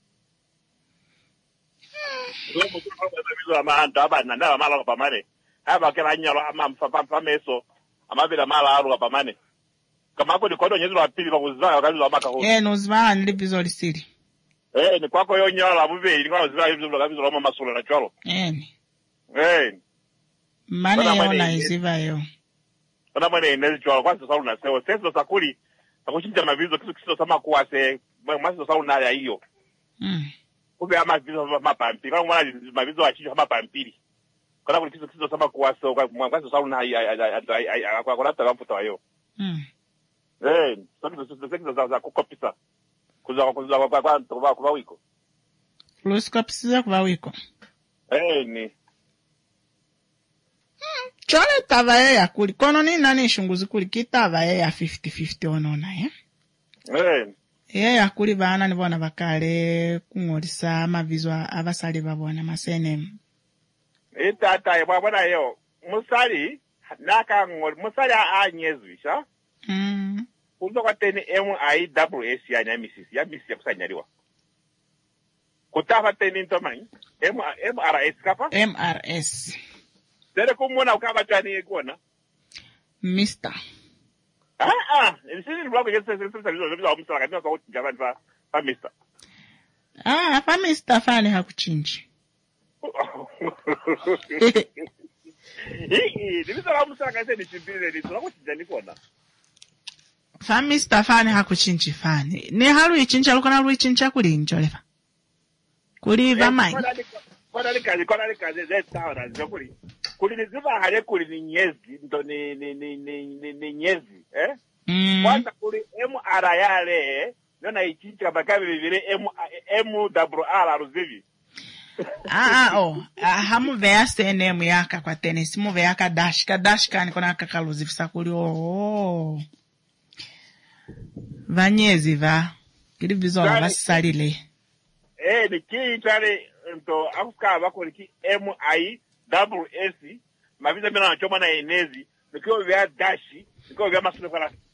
Zo mo kwa ba bizo ama anta abana ndaba mala kwa mane. Aba kela nyalo ama mfapa meso. Ama bila mala aru kwa mane. Kama ko ni kodo nyezo wa pili bakuziva wakati wa maka ho. Eh no zima ndi bizo lisiri. Eh ni kwako yo nyalo abube ni kwa ziva bizo bizo wa mama solo na chwalo. Eh. Eh. Mane yo na iziva yo. Ona mane ene chwalo kwa sababu na seo seo sakuli. Akuchinja mavizo kitu kitu sama kuase mwasi sababu na ya hiyo. Mm. Kumbe ama vizo mapampi kama mwana mavizo achinja kama pampili. Kana kuna kitu kitu sama kuase kwa mwasi sababu na ya kwa kwa hata mfuta hiyo. Mm. Eh, sasa sasa sasa za za kukopisa. Kuza kuza kwa kwa kwa kwa wiko. Plus kopisa kwa wiko. Eh ni. Chole tava ya kuli kono ni nani shunguzi kuli kitava ya fifty fifty onona eh. Eh. Ye ya kuli bana ni bona bakale kungolisa amavizo abasali babona masene. Itata ye babona yo. Musali naka ngol musali anyezwisha. Mm. Kuzo kwa teni M I W S ya nyamisi ya misi ya kusanyaliwa. Kutafa teni ntomani M M R S kapa? M R S. Dere kumona ukaba chani kuona. Mister. Ah ah, nisini blog yese sese sese sese sese umsala kanisa kwa jamani fa fa Mister. Ah, fa Mister Fane hakuchinji. Hii, ndivisa musanga ise nichimbile ni tunakuchinja nikona. Fa Mister Fane hakuchinji Fane. Ne halu ichinja lukona lu ichinja kuli njolefa. Kuli va mai. Kona ni kazi, kona ni kazi zeta wana zokuli. Kuli niziva hale kuli ni nyezi, ndo ni ni ni ni ni nyezi, eh? Mm. Kwanza kuli M R yale, nona ichinja bakabe bibire M M W R ruzivi. Ah ah oh, ah, hamu vea senemu yaka kwa tenisi, mu vea ka dash, ka dash ka nikona kakaluzi fisakuli oh. Vanyezi va, kiri vizola vasisalile. Eh, ni ki chale nto afuka bako ni ki M I W S, maviza mina nachoma na enezi, nikiwa vea dashi, nikiwa vea masule kwa lasi.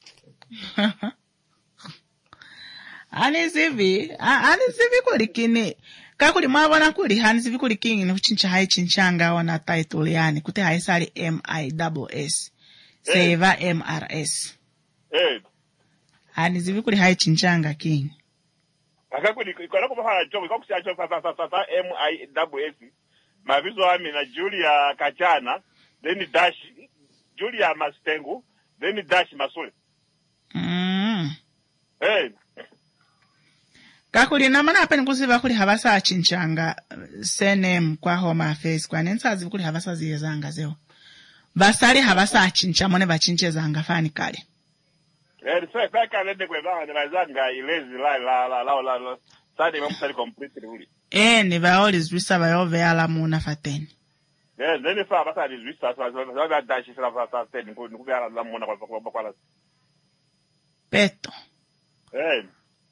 Ani zivi, ani zivi kuli kini, kakuli mwabona kuli, hani zivi kuli kingi ni kuchincha hai chinchanga wana title yani, kute hai sali M I W S, seva M R S. Eh. Hani zivi kuli hai chinchanga kingi. Kakuli, kwa lako mfana chomu, kwa kusia chomu sasa M I W S, mavizo wami na Julia Kachana, then dash, Julia Mastengu, then dash Masule. Mm. Eh. Kakuli na mana hapa nikusiva kuli habasa chinchanga senem kwa home affairs kwa nensazi kuli habasa ziyezanga zeo. Basari habasa chincha mone bachinche zanga fani kale. Eh, so kwa kale de kweva ne bazanga ilezi la la la la la la. Sadi mamusali complete uli. Eh, ni ba always wisa ba yove ala muna fateni. Eh, then fa basa di wisa so so ba dashi fra fa fateni ko nuku ala la muna kwa kwa kwa. Peto. Eh.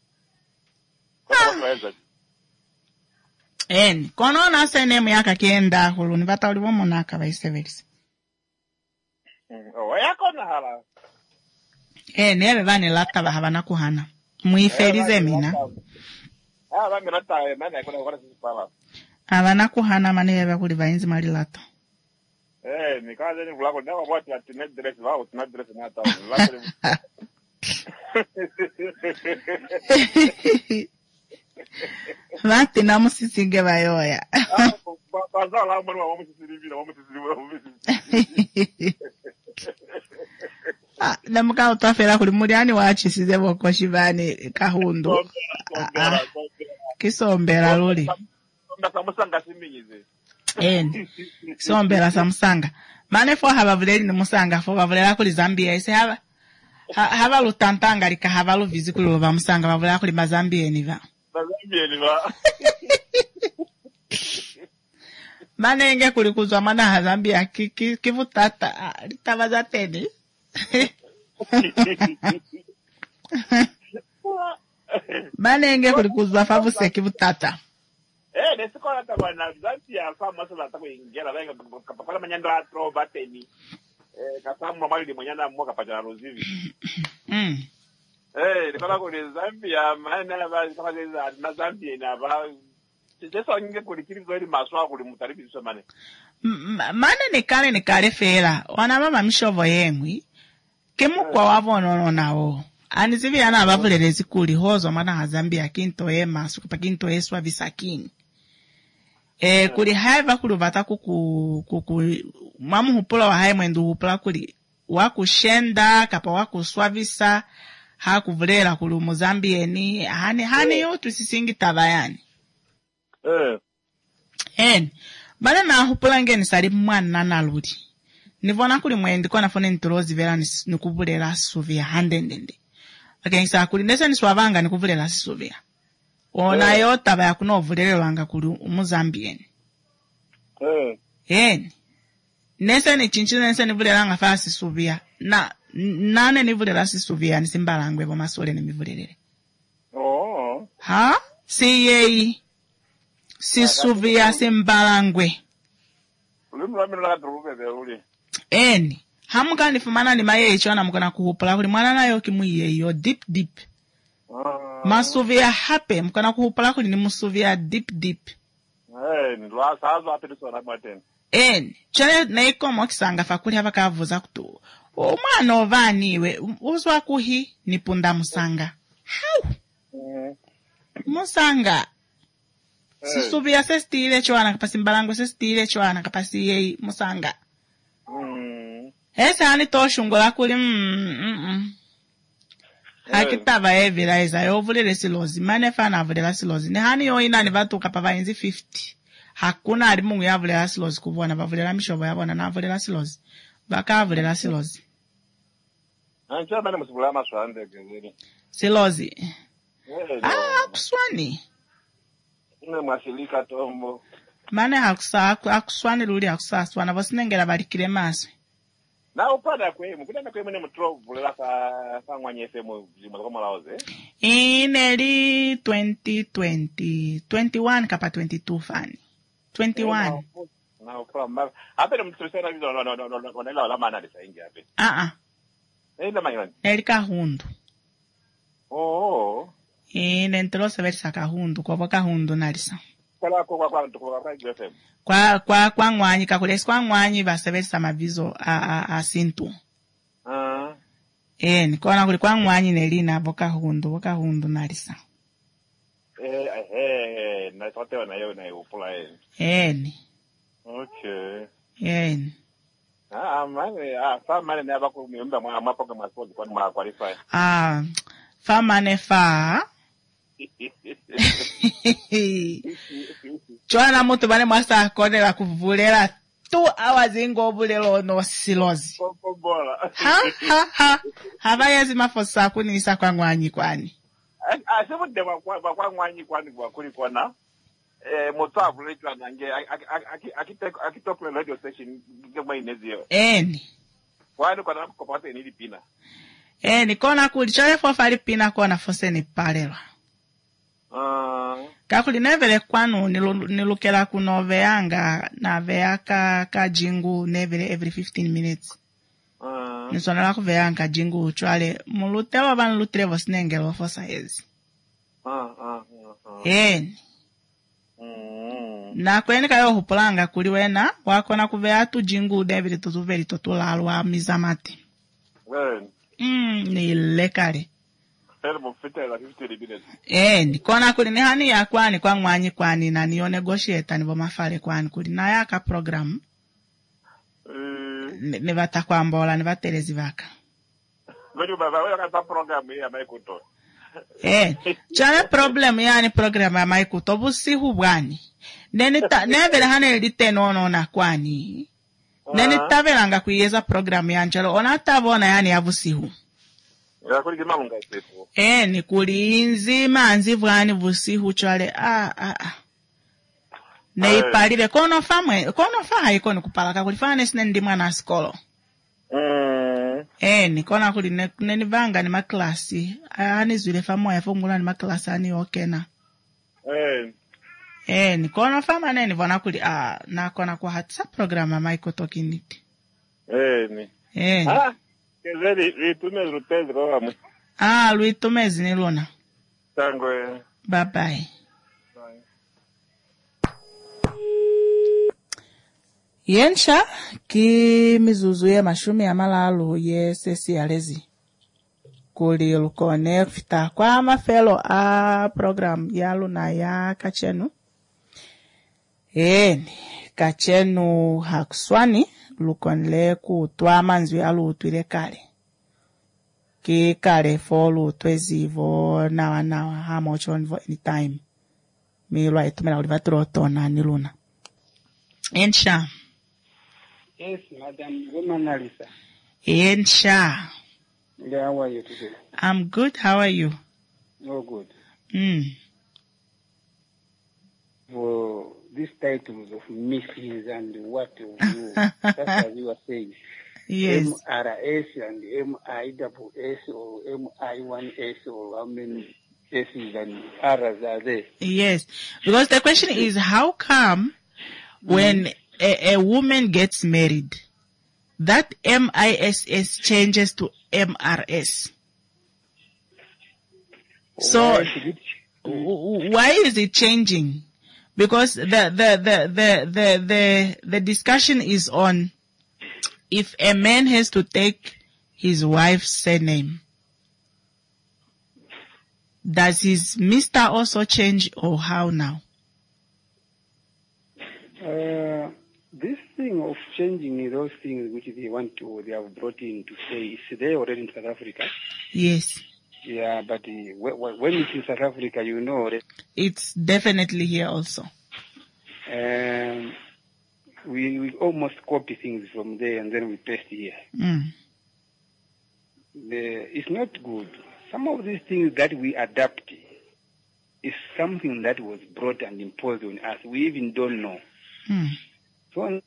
En, kono na senemu yaka kienda hulu, ni bata uliwo monaka ba iseverisi. Oh, yako na hala. Eh, nebe vani lata ba habana kuhana. Muiferize mina. Ah, ba mina ta mana kuna kwa sisi pala. Habana kuhana manebe kuli ba inzi mali lata. Eh, ni kaza ni vulako ndawa bwati atinet dress ba atinet dress na ta. Vati na musisinge bayoya. Bazala mwana wa musisirivira wa musisirivira. Ah, na mkao tafela kuli muliani wachisize boko shivani kahundu. Ah, kisombera luli. Samusanga siminyize. En. Kisombera samusanga. Mane fo haba vuleli ni musanga fo bavulela kuli Zambia ise haba. Ha, haba lutantanga lika haba luvizi kuli uva musanga bavulela kuli Mazambia niva. Mazambia niva. Manenge kuli kuzwa mana hazambia kivutata litabaza teni. Manenge kuli kuzwa favuse kivutata. Eh, nesiko nata wana Zambia fa masala ta kuingira venga kapapala manyando atro bateni. Eh, kasamu mali di manyana mmoka pachana rozivi. Mm. Eh, nikola kuli Zambia mana ba kama za na Zambia na ba Jesu anyinge kuli kiri zoeli maswa kuli mutaribi somane. Mane ne kale ne kale fera. Wana mama mishovo yemwi. Kemu kwa wavono nao. Anizivi yana abavulelezi kuli hozo mana hazambia kinto ema sukipa kinto eswa visakini. Eh, kuli haiva kuli vata kuku kuku mamu hupula wa hai mwendu hupula kuli wakushenda kapa wakuswavisa hakuvulela kuli Mozambieni hani hani yotu sisingi tabayani. Eh. En, bale na hupula ngeni sari mwana naludi. Nivona kuli mwendi kwa nafone nturozi vera nikuvulela suvia handendende. Lakini saa kuli nesa niswavanga nikuvulela suvia. Ona yo taba ya kuno vulela wanga kuli Mozambieni. Eh. En, nesa ni chinchina nesa nivulela nga fasi suvia. Na, nane nivulela si suvia nisimbalangwe wa masole ni mivulelele. Oh. Ha? Si yei. Si suvia simbalangwe. Ulimwa mimi la drupe be uli. Eni, hamuka nifumana ni maye ichwana mkona kuhupula kuli mwana na yo kimuye yo deep deep. Ah. Masuvia hape mkona kuhupula kuli ni musuvia deep deep. Eh, ndwa sazo apeliso na mwaten. Eni, chane na iko mwakisanga fakuli hapa kavuza kutu. Umwana ovaniwe, uzwa kuhi ni punda musanga. How? Mm. Musanga. Sisubia se stile chwana kapasi mbalango se stile chwana kapasi yei musanga. Mm. Ese hani toshungola kuli mm mm. Hakitava evira iza yovulele silozi. Mane fana avulela silozi. Ni hani yo ina ni vatu kapava inzi fifty. Hakuna ali mungu ya avulela silozi kuvuana. Bavulela mishobo ya wana na avulela silozi. Baka avulela silozi. Ancha mane musibula maswande gezeli. Silozi. Ah, kuswani. Ine mwasilika tombo. Mane hakusa, hakuswani luli hakusa swana. Vosinengela balikile maswe. Na upada kwemu, kudana kwemu ne mutro vulela sa sa mwanyese mu zima kwa malaoze. Ineli twenty twenty, twenty-one kapa twenty-two fani. twenty-one. Na upamba. Ape mutro sana vizo no no no no no no la mana desa ingi ape. Ah ah. Enda mayani. Neli kahundu. Oh. Ine entero seversa kahundu, kwa kahundu nalisa. Kwa kwa kwa kwa kwa kwa F M. Kwa kwa kwa ngwanyi kakulesi kwa ngwanyi baseversa mavizo a a a sintu. Ah. Eh, nikona kuli kwa ngwanyi nelina boka hundu, boka hundu nalisa. Eh eh na tote na yo na upula eh. Eh. Okay. Eh. Ah, mane ah fa mane na bako miomba mwa mapo kama sport kwa ma qualify. Ah, fa mane fa. Chwana mutu bane mwasa kone la kuvulela two hours ingo bulelo no silozi. Ha ha ha. Hava yezi mafosa kunisa kwa ngwanyi kwani. Ah, sebo de kwa kwa ngwanyi kwani kwa kuli kona. Eh moto avulechwa nange akitek akitok radio station ngema inezio. Eni. Kwani kwa napo kopata ni pina. Eni kona kuli chale fo fali pina kona fose ni palelwa. Ah. Kakuli nevele kwanu nilukela kunoveanga na veaka ka jingu nevele every fifteen minutes. Ah. Nisona la kuveanga jingu uchwale mulutewa vanu lutrevo sinengelo fosa hezi. Ah ah ah. Eni. Mm. Na kweni kayo hupulanga kuli wena wako na kuvea tu jingu nevele tutuveli totulalwa mizamati. Well. Mm, ni lekari. Helmo fita la fifty minutes. Eh, nikona kuli ni hani ya kwani kwa ngwanyi kwani na niyo negotiate ni bomafale kwani kuli na yaka program. Mm. Ni vata kwa mbola, ni vatelezi vaka. Ngoju baba, wewe kata program ya maikuto. Eh, chane problem yani program ya maikuto busi hubwani. Neni ta, nevele hane edite nono na kwani. Neni tavelanga kuyeza program ya njalo, ona tabona yani ya busihu. Ya kuli kima munga isepo. Eh, ni kuli inzima nzivwani busihu chale, ah, ah, ah. Neipalile, kono famwe, kono fa haiko ni kupalaka, kulifana nesine ndi mwana skolo. Mm. Eh, ni kona kuli ne, neni vanga ni maklasi, hani zwile famwe ya fungula ni maklasi hani okena. Eh. Eh, ni kona fama neni vona kuli, ah, na kona kwa hatisa programa maiko tokiniti. Eh, ni. Eh. Ah, kezeli, ritumezi rutezi kwa wamu. Ah, luitumezi ni luna. Tangwe. Bye bye. Yensha ki mizuzu ye mashumi ya malalu ye sesi ya lezi. Kuli lukone fita kwa mafelo a program ya luna ya kachenu. Eni, kachenu hakuswani lukonle kutwa manzwi ya luutwile kale. Ki kale fo luutwezi vo nawa nawa hamocho nivo anytime. Milwa itumela ulivaturo tona niluna. Ensha. Yes, Madam Woman Alisa. Ensha. Yeah, how are you today? I'm good. How are you? Oh, good. Mm. For these titles of Missus and what you, that's as you were saying. Yes. M R S and M I S S or M I one S or how many S's and R's are there? Yes. Because the question is, how come when mm. a, a woman gets married, that M I S S changes to M R S? So, why is it, why is it changing? Because the, the, the, the, the, the, the discussion is on if a man has to take his wife's surname. does his mister also change or how now? Uh, this thing of changing those things which they want to, they have brought in to say, is there already in South Africa? Yes. Yeah, but uh, when it's in South Africa, you know that it's definitely here also. Um, we we almost copy things from there and then we paste here. Mm. The, it's not good. Some of these things that we adapt is something that was brought and imposed on us. We even don't know. Mm. So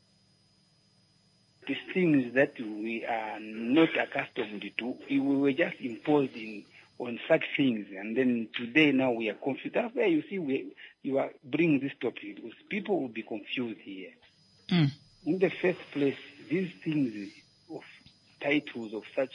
these things that we are not accustomed to, we were just imposed in, on such things, and then today now we are confused. That's why you see we, you are bringing this topic, because people will be confused here. Mm. In the first place, these things of titles of such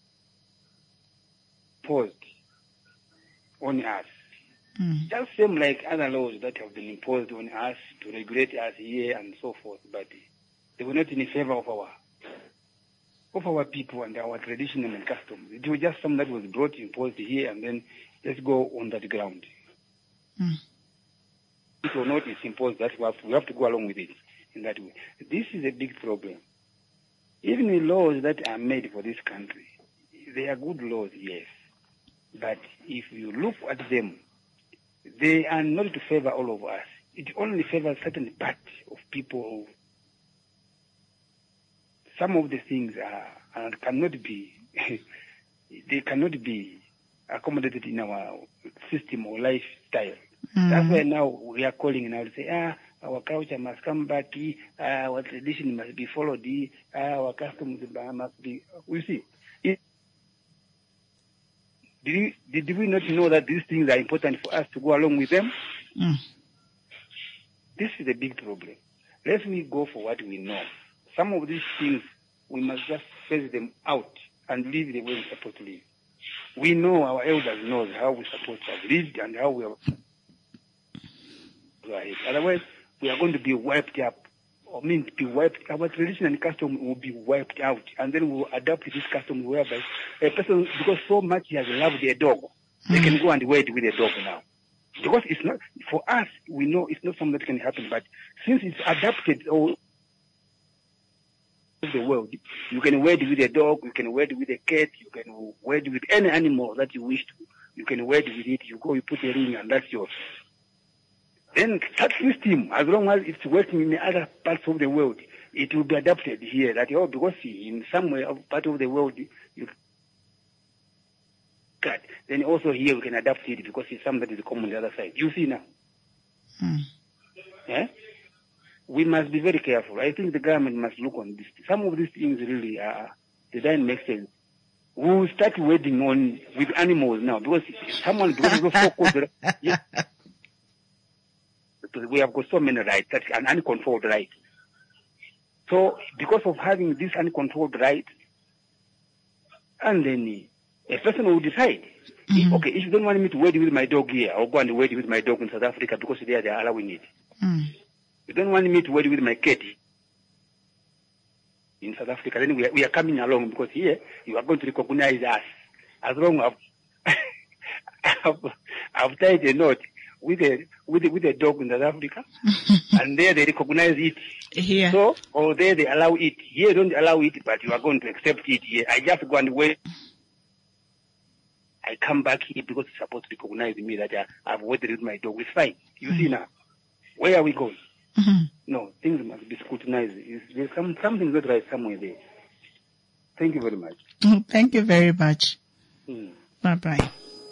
imposed on us, mm. just same like other laws that have been imposed on us to regulate us here and so forth, but they were not in favor of our of our people and our tradition and customs. It was just something that was brought, imposed here, and then let's go on that ground. Mm. If or not, it's imposed. That we have, we have to go along with it in that way. This is a big problem. Even the laws that are made for this country, they are good laws, yes. But if you look at them, they are not to favor all of us. It only favors certain part of people. Some of the things are, are cannot be, they cannot be accommodated in our system or lifestyle. Mm. That's why now we are calling now to say, ah, our culture must come back, ah, our tradition must be followed, ah, our customs must be, we see. It, did, we, did we not know that these things are important for us to go along with them? Mm. This is a big problem. Let me go for what we know. Some of these things, we must just phase them out and live the way we're supposed to live. We know, our elders know how we're supposed to have lived and how we are. Right. Otherwise, we are going to be wiped up, or mean to be wiped. Our tradition and custom will be wiped out, and then we will adapt this custom whereby a person, because so much he has loved a dog, mm. they can go and wed with a dog now. Because it's not, for us, we know it's not something that can happen, but since it's adapted or the world, you can wed with a dog, you can wed with a cat, you can wed with any animal that you wish to. You can wed with it, you go, you put a ring, and that's yours. Then that system, as long as it's working in the other parts of the world, it will be adapted here. That oh, because in some way of part of the world you cut, then also here we can adapt it because it's something that is common on the other side. You see now. Mm. Yeah? We must be very careful. I think the government must look on this. Some of these things really are, they don't make sense. We will start wedding on with animals now because someone because of so called, yeah, we have got so many rights, that's an uncontrolled right. So because of having this uncontrolled right, and then a person will decide, mm-hmm. okay, if you don't want me to wed with my dog here, I'll go and wed with my dog in South Africa because there they are allowing it. Mm. You don't want me to wed with my cat in South Africa, then we are, we are coming along because here you are going to recognize us. As long as I've, I've tied a knot with a with a, with a dog in South Africa, and there they recognize it. Here. So, or there they allow it. Here don't allow it, but you are going to accept it here. I just go and wait. I come back here because it's supposed to recognize me that I, I've wedded with my dog. It's fine. You mm-hmm. see now. Where are we going? Mm-hmm. No, things must be scrutinized. There's some, something not right somewhere there. Thank you very much. Thank you very much. Mm. Bye-bye.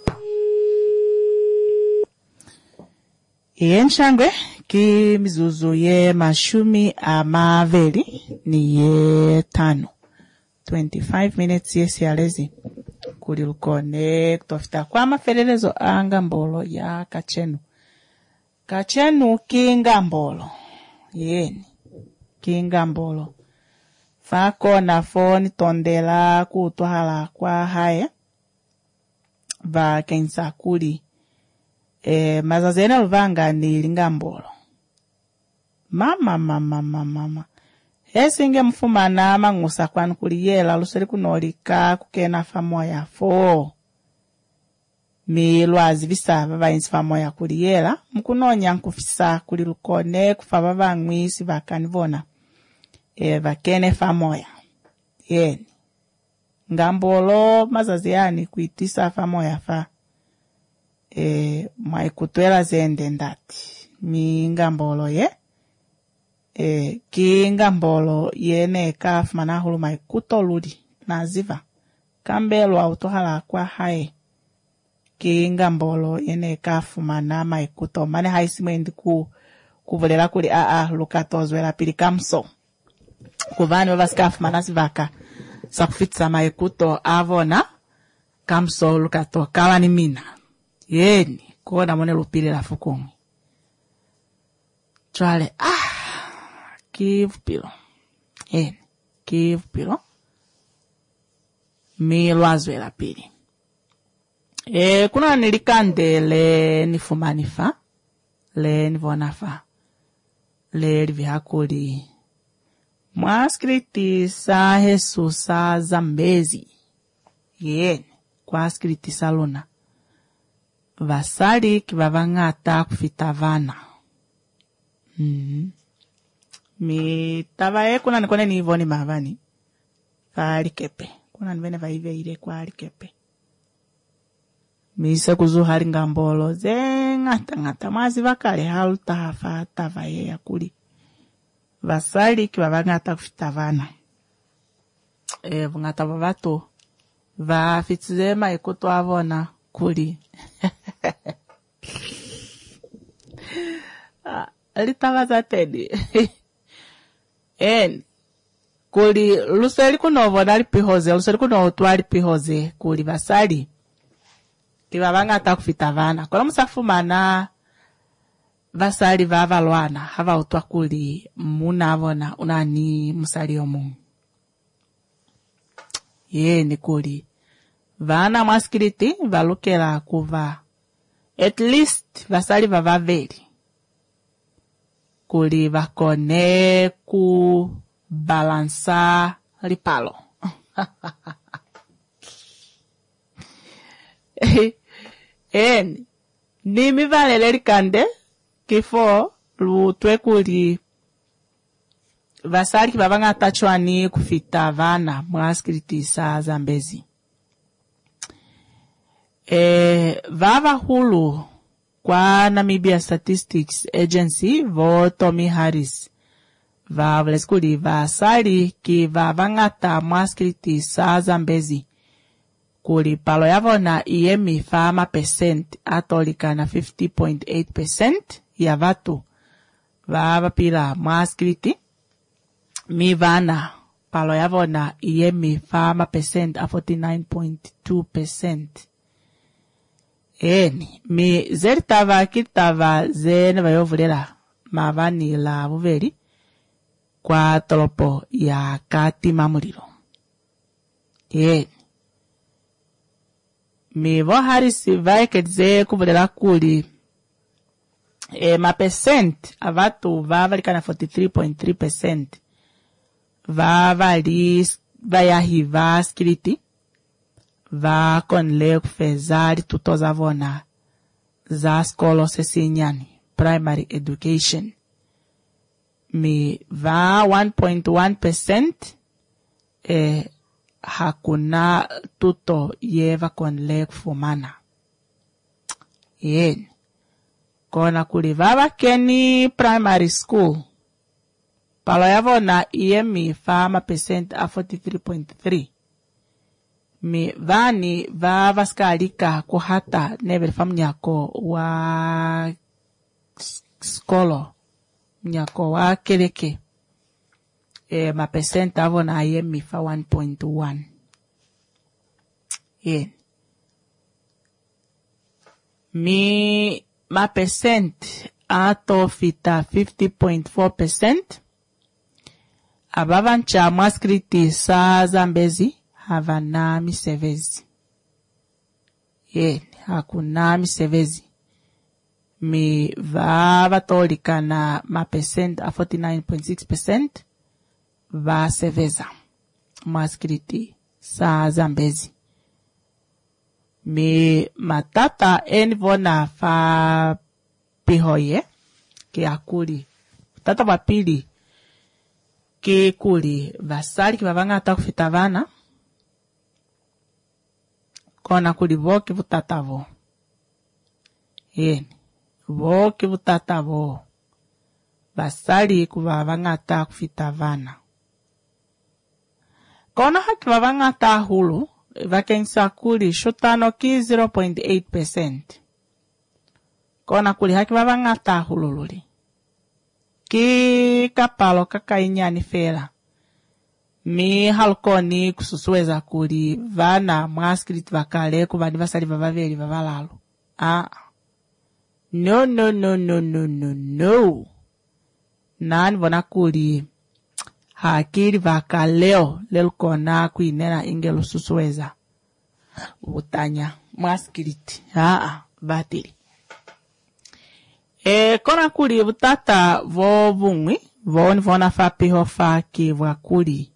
Yenshangwe ki mizuzu ye mashumi amaveli ni ye tano. twenty-five minutes yesi alezi. Kuli lukone kutofita kwa maferelezo anga mbolo ya kachenu. Kachenu kinga mbolo. Yeni. Kinga mbolo. Fako na foni tondela kutuhala kwa haya. Va kensa kuli. Eh, mazazena luvanga ni lingambolo. Mama, mama, mama, mama. Esinge mfuma na mangusa kwanu kuliyela luseri kunolika kukena famoya fo. mi lwazi visava vainsi vamoya kuli yela mkunonya nkufisa kuli lukone kufava vang'wisi vakanivona e vakene famoya yeni ngambolo mazazi yani kuitisa famoya fa e mwaikutwela zende ndati mi ngambolo ye e ki ngambolo yene kafu manahulu maikutoludi naziva kambelo autohala kwa hae ki ngambolo yene kafu mana maikuto mane haisimendi ku kuvulela kuli a a lukatozwela pili kamso kuvani wavaskafu manasivaka sakufitsa maikuto avona kamso lukato kawa ni mina yeni kuona mone lupili la fukumi chwale ah kivu pilo yeni kivu pilo mi lwazwela pili e kuna nilikande le nifumanifa le nivonafa le livihakuli mwaskriti sa Jesusa Zambezi yeni kwa skriti saluna vasali kivavang'ata kufita vana mm-hmm. mi tavae kuna nikone nivoni mavani valikepe kuna nivene vaive ile kwa alikepe mise kuzuhali ngambolo ze ng'ata ng'ata mwazi vakale haluta hafa tavae ya kuli vasali kivavang'ata kufita vana e vung'ata vavato vafitize maikuto avona kuli ah, litavaza tedi en kuli luseli kunovona lipihoze luseli kunovotwa lipihoze kuli vasali kivavang'ata kufita vana kola musafumana vasali vavalwana havautwa kuli muna avona unani musali omu yeni kuli vana mwaskiriti valukela kuva at least vasali vavaveli kuli vakone ku balansa lipalo en nimi valele likande kifo lutwe kuli vasali kivavang'ata chwani kufita vana mwaskiriti sa Zambezi e vava hulu kwa Namibia Statistics Agency vo Tommy Harris va vleskuli vasali ki vavang'ata mwaskiriti sa Zambezi kuli palo yavona iyemi fama percent atolika na fifty point eight percent ya vatu vava pila mwaskiriti mi vana palo yavona iyemi fama percent a forty-nine point two percent eni mi zeritava kitava zene vayovulela mavani la vuveli kwa tolopo ya kati mamulilo eni mi vo harisi vaikedze kuvulela kuli e ma percent avatu vavalikana forty-three point three percent vavali vayahiva skiriti va konle kufezali tutoza vona za skolo sesinyani primary education mi va one point one percent eh, hakuna tuto yeva konle kufumana yen kona kuli vava keni primary school palo yavona iyemi fama percent a forty-three point three mi vani va vaskalika kuhata never fam nyako wa skolo nyako wa keleke e ma percent avona yemi fa one point one yen mi ma percent ato fita fifty point four percent abavancha mwaskiriti sa Zambezi havana misevezi ye hakuna misevezi mi vava tolika na ma percent a forty-nine point six percent va seveza mwaskiriti sa Zambezi mi matata envona fa pihoye ke akuli tata wa pili ke kuli vasali ke vavangata kufita vana kona kuli voki vutatavo yeni voki vutatavo vasali kuva vangata kufita vana kona haki vavangata hulu vakensa kuli shutano ki zero point eight percent kona kuli haki vavangata hulu luli ki kapalo kakainyani fela mi halkoni kususuweza kuli vana mwaskrit vakale kuvani vasali vavaveli vavalalo ah no no no no no no no nani vona kuli hakiri vakaleo lelkona kuinena ingelo susuweza utanya mwaskrit ah batili e kona kuli butata vo bungwi voni vona fa piho fa ki vakuli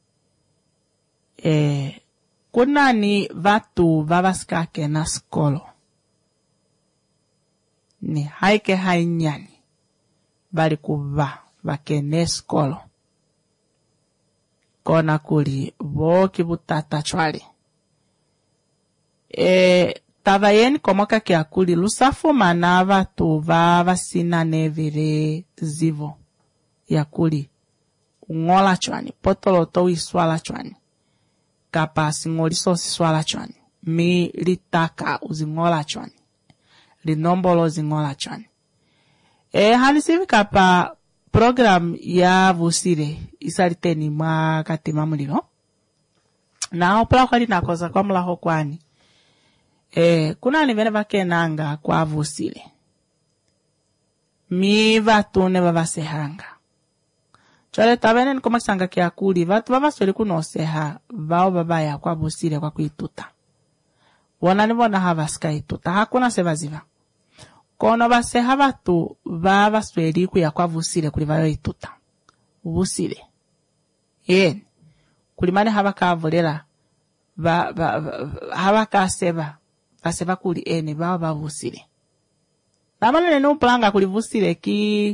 e kunani vatu vavaskake na skolo ni haike hainyani bali kuva vakene skolo kona kuli voki butata chwali e tavayen komoka kia kuli lusafu manava tu vava sina nevire zivo ya kuli ngola chwani potolo to iswala chwani kapa singoliso siswala chwani mi litaka uzingola chwani linombolo zingola chwani e hanisivi kapa program ya vusire isariteni mwa katima mulilo na opla kwali nakoza kwa mulaho kwani e kuna ni vene vakenanga kwa vusire mi vatune vavasehanga chale tabene ni koma sanga kia kuli vatu vavasweli kunoseha vao vavaya kwa vusire kwa kuituta wana ni vona havaska ituta hakuna sevaziva kono vaseha vatu vavasweli kuya kwa vusire kuli vayo ituta vusire yen kulimane havakavulela va, va, va, havakaseva vaseva kuli ene vao vavusire namanene nuplanga kuli vusire ki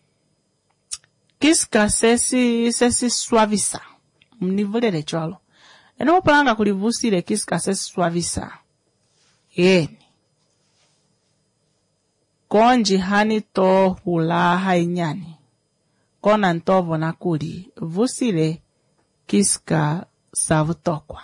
kiska sesi sesi suavisa mnivulele cholo eno upanga kulivusile kiska sesi suavisa yeni konji hani to hula hainyani kona ntovo na kuli vusile kiska savutokwa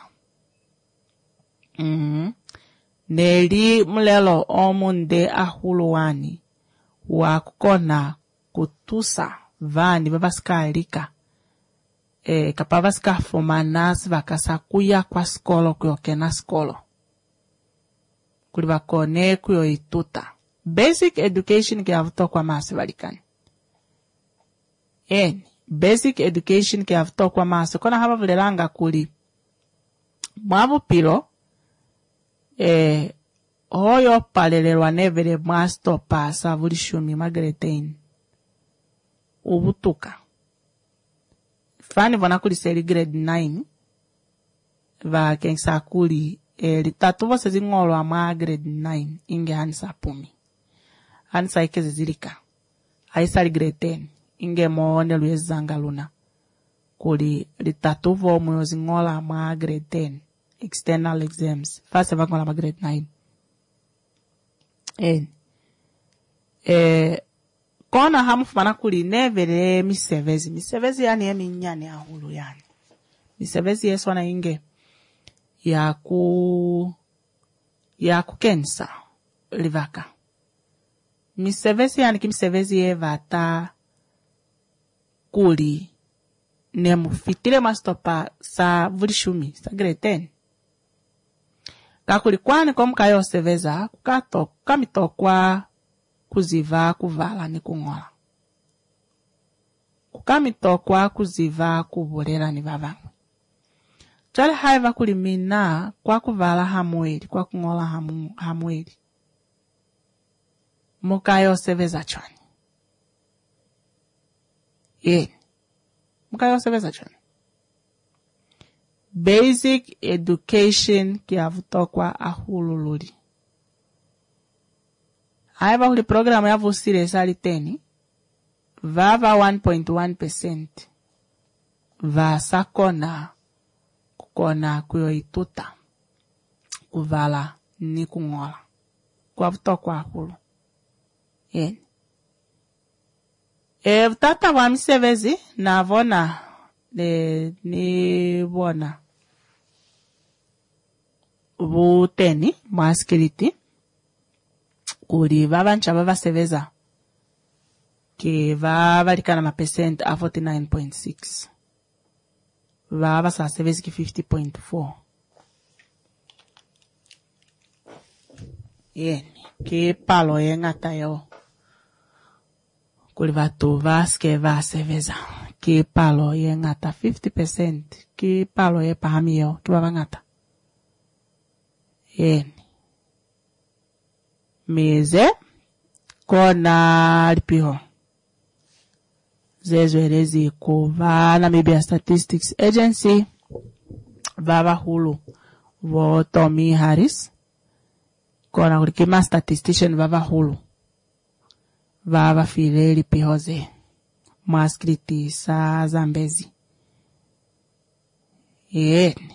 mm-hmm. Neli mlelo omunde ahuluwani wa kukona kutusa vani vavasikalika e kapavasika fomanas vakasa kuya kwa skolo kuyokena skolo kuli vakone kuyo ituta basic education ke avuto kwa masi valikani eni basic education ke avuto kwa masi kona hava vulelanga kuli mwavu pilo e hoyo palelelwa nevele mwastopa sa vulishumi magreteni ubutuka fani vona kuli seli grade nine va kensa kuli e litatu vose zingolo ama grade nine inge hansa pumi hansa ikeze zilika aisali grade ten inge moone lwezanga luna kuli litatu vo mwe zingola ama grade ten external exams fase vangola ama grade nine en eh kona hamufana kuli nevele misevezi misevezi yani emi nyani ahulu yani misevezi yeso na inge ya ku ya kukensa livaka misevezi yani kimisevezi evata kuli nemufitile mastopa sa vulishumi sa grade ten kakuli kwani komkayo seveza kukato kamitokwa kuziva kuvala ni kungola kukamitokwa kuziva kubolera ni vavamwe chale haiva kulimina kwa kuvala hamweli kwa kungola hamu, hamweli mukayo seveza chani ye mukayo seveza chani basic education ki avutokwa ahululuri aiva kuli programu ya vusire sali teni vava one point one percent va sakona kukona kuyo ituta kuvala ni kungola kwa vutokwa hulu yen e vutata wa misevezi na vona le ni vona vuteni mwaskiriti kuri vavancha vavaseveza ke vavalikana mapesent a forty-nine point six vavasasevezi ki fifty point four yen ke palo ye ngata yo kuri vatu vaske vaseveza ke palo ye ngata fifty percent ke palo ye pahami yo ke vavangata yen meze kona lipiho zezwerezi ko va Namibia Statistics Agency vava hulu vo Tommy Harris kona kulikima statistician vava hulu vava file lipiho ze mwaskriti sa Zambezi yeni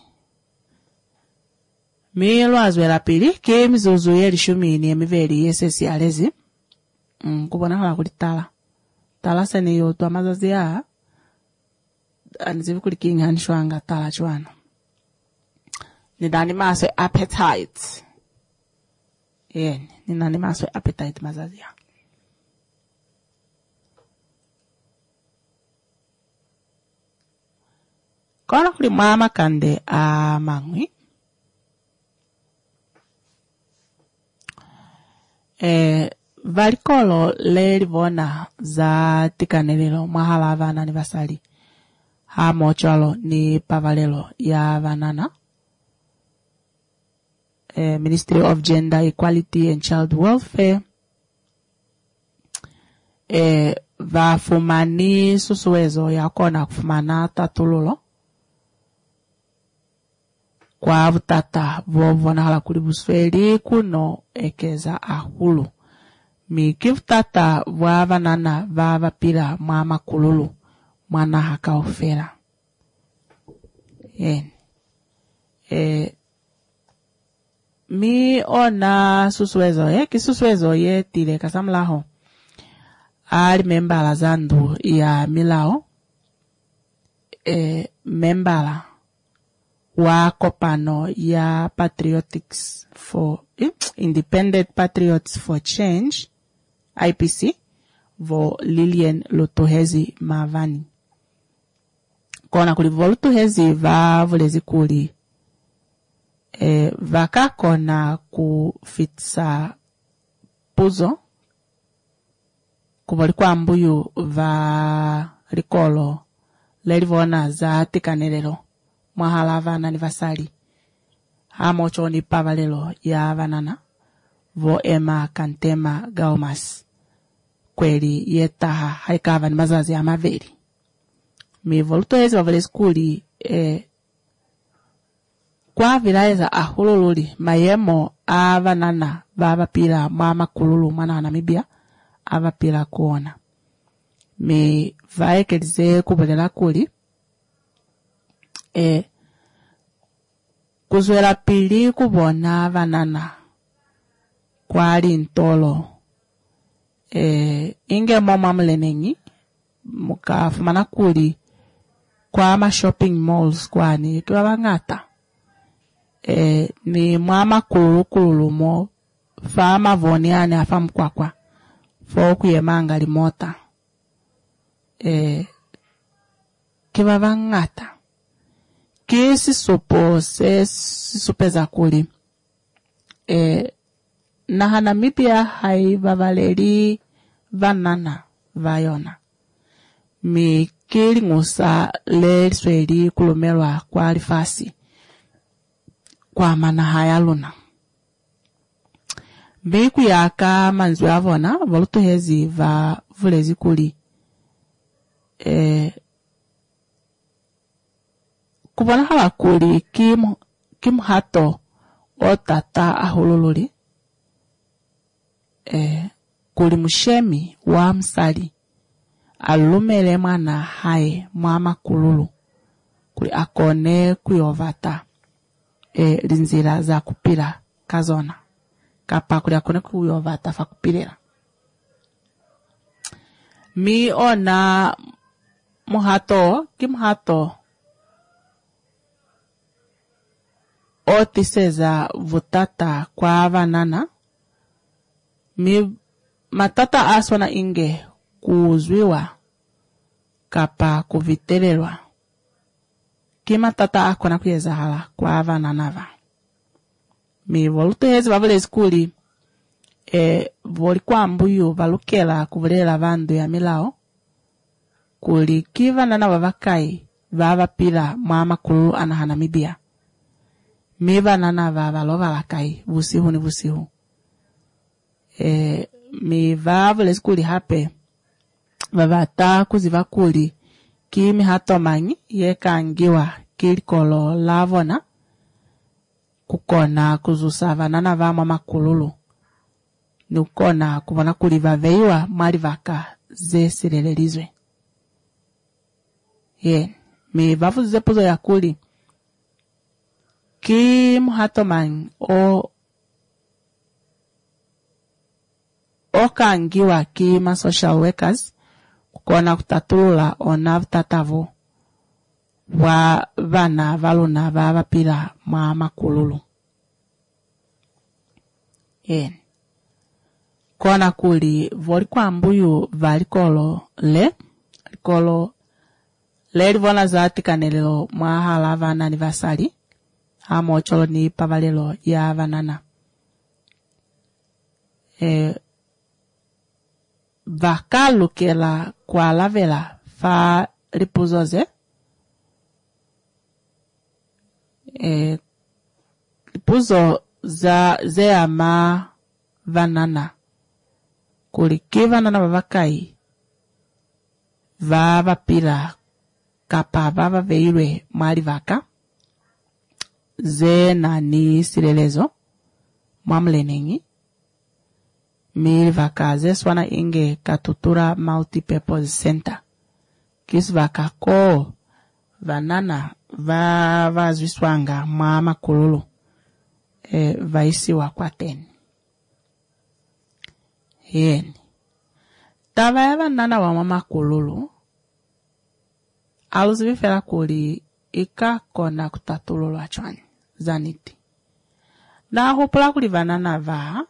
Milo azwela pili ke mizuzu yeli shumini emiveli yesesi alezi mm, kubona hala kulitala tala sene yo to amazazi ya anizivi kulikingi hanishwanga tala chwana nidani maswe appetite yen nidani maswe appetite mazazi ya kona kuli mama kande a mangwi Eh, valikolo le livona za tikanelelo mwahala vana ni vasali ha mochalo ni pavalelo ya vanana eh, Ministry of Gender Equality and Child Welfare eh, vafumani susuwezo ya kona kufumana tatululo kwa vutata vovona hala kuli busweli kuno ekeza ahulu miki vutata vwa vanana vava pila mwa makululu mwana haka ofera yen e mi ona susuwezo ye kisusuwezo ye tile kasamlaho ali membala zandu ya milao e membala wa kopano ya Patriotics for eh, Independent Patriots for Change I P C vo Lilian Lutuhezi Mavani kona kuli vo Lutuhezi va vulezi kuli eh, vaka kona kufitsa puzo kubali kwa mbuyu va rikolo lelivona za tikanelelo mwahala vana ni vasali hamocho ni pavalelo ya vanana vo ema kantema gaumas kweli yetaha haikava ni mazazi ya maveri mi voluto hezi wavale skuli eh, kwa vilaeza ahulululi mayemo avanana vava pila mama kululu mwana Namibia ava pila kuona mi vaekelize kubolela kuli e kuzwela pili kubona vanana kwali ntolo e inge moma mlenengi mukafumana kuli kwa ma shopping malls kwani kwa bangata e ni mama kulu kulu mo fama voniane afam kwakwa fo kuyemanga limota e kiba bangata kesi sopo se supeza kuli e na Namibia hai vavaleri vanana vayona mi kili ngusa le sweli kulumelwa kwa alifasi kwa mana haya luna Beku yaka manzwe avona voluto hezi va vulezi kuli e kubona hala kuli kim kim hato o tata ahulululi e kuli mushemi wa msali alumele mwana haye mwama kululu kuli akone kuyovata e, linzira za kupira kazona kapa kuli akone kuyovata fa kupirira. Mi ona muhato kimhato otiseza vutata kwa vanana mi matata aswana inge kuzwiwa kapa kuviterelwa kima tata akona kuyeza hala kwa vananava mi volute hezi vavule skuli e voli kwa mbuyu valukela kuvulela vandu ya milao kuli kiva nana vavakai vavapila mwama kululu anahana mibia miva nana vavalo lakai vusihu ni vusihu e mi vavule skuli hape vavata kuziva kuli kimi hatomanyi yekangiwa kilikolo lavona kukona kuzusava nana vamwa makululu nukona kubona kuli vaveiwa mali vaka zesirelelizwe. Ye, mi vavuze puzo ya kuli ki muhatoman o okangiwa ki ma social workers kukona kutatulula onav tatavo wa vana valuna vavapila mwa makululu. Ye, kona kuli voli kwa mbuyu valikolo le likolo le livona zati kanelelo mwa hala vana anniversary hamo cholo ni pavalelo ya vanana e vakalukela kwa lavela fa lipuzoze e lipuzo za ze ama vanana kuli kivanana vavakai vavapila kapa vava veilwe mali vaka ze nani silelezo mwamlenengi mili vaka ze swana inge katutura multi-purpose center kis vaka ko vanana vava zwiswanga mama kululu e, vaisiwa kwa teni. Yeni tava ya vanana wa mama kululu aluzivifela kuli ika kona kutatululu achwani zaniti na hupula kuli vanana va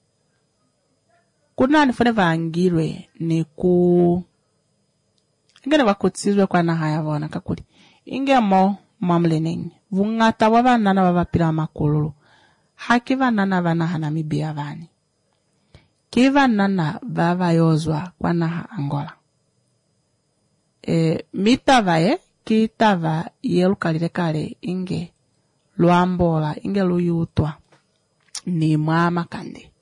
kuna nifone vaangirwe ni ku ingene vakutsizwe kwa na haya vona kakuli inge mo mamlenengi vungata wa vanana vavapila makululu haki vanana vana hana mibia vani kiva nana vava yozwa kwa na Angola e mitava ye kitava yelukalile kale inge luambola inge luyutwa ni mwama kande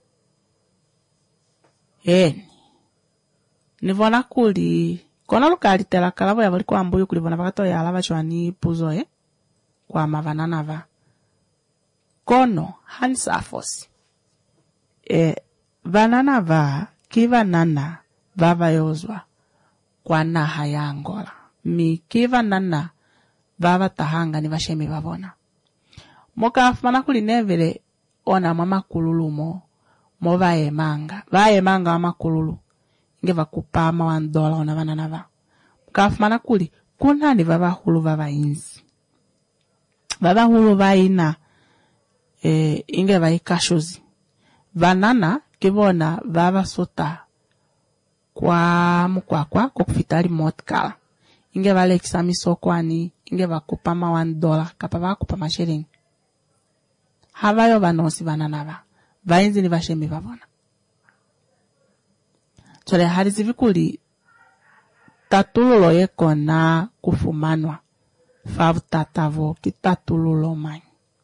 e nivona kuli kona lukalitela kalavo ya vali kwa mbuyu kulivona vakato ya alava chwani puzo e kwa mavanana va kono hansafosi e vanana va kiva nana vava yozwa kwa naha ya Angola mi kiva nana vava tahanga ni vashemi vavona moka afmana kuli nevele ona mama kululu mo mo vae manga vae manga mama kululu inge vakupa ma one dollar ona vanana va moka afmana kuli kuna ni vava hulu vava inzi vava hulu vaina e, inge vaikashozi vanana kivona vava sota kwa mukwakwa kwa kufitari motkala inge vale kisami sokwani inge vakupa ma one dollar kapa vakupa mashiringi havayo vanosi vananava vainzi ni vashemi vavona chole harizi vikuli tatululo yeko na kufumanwa favu tatavo kitatululo manyi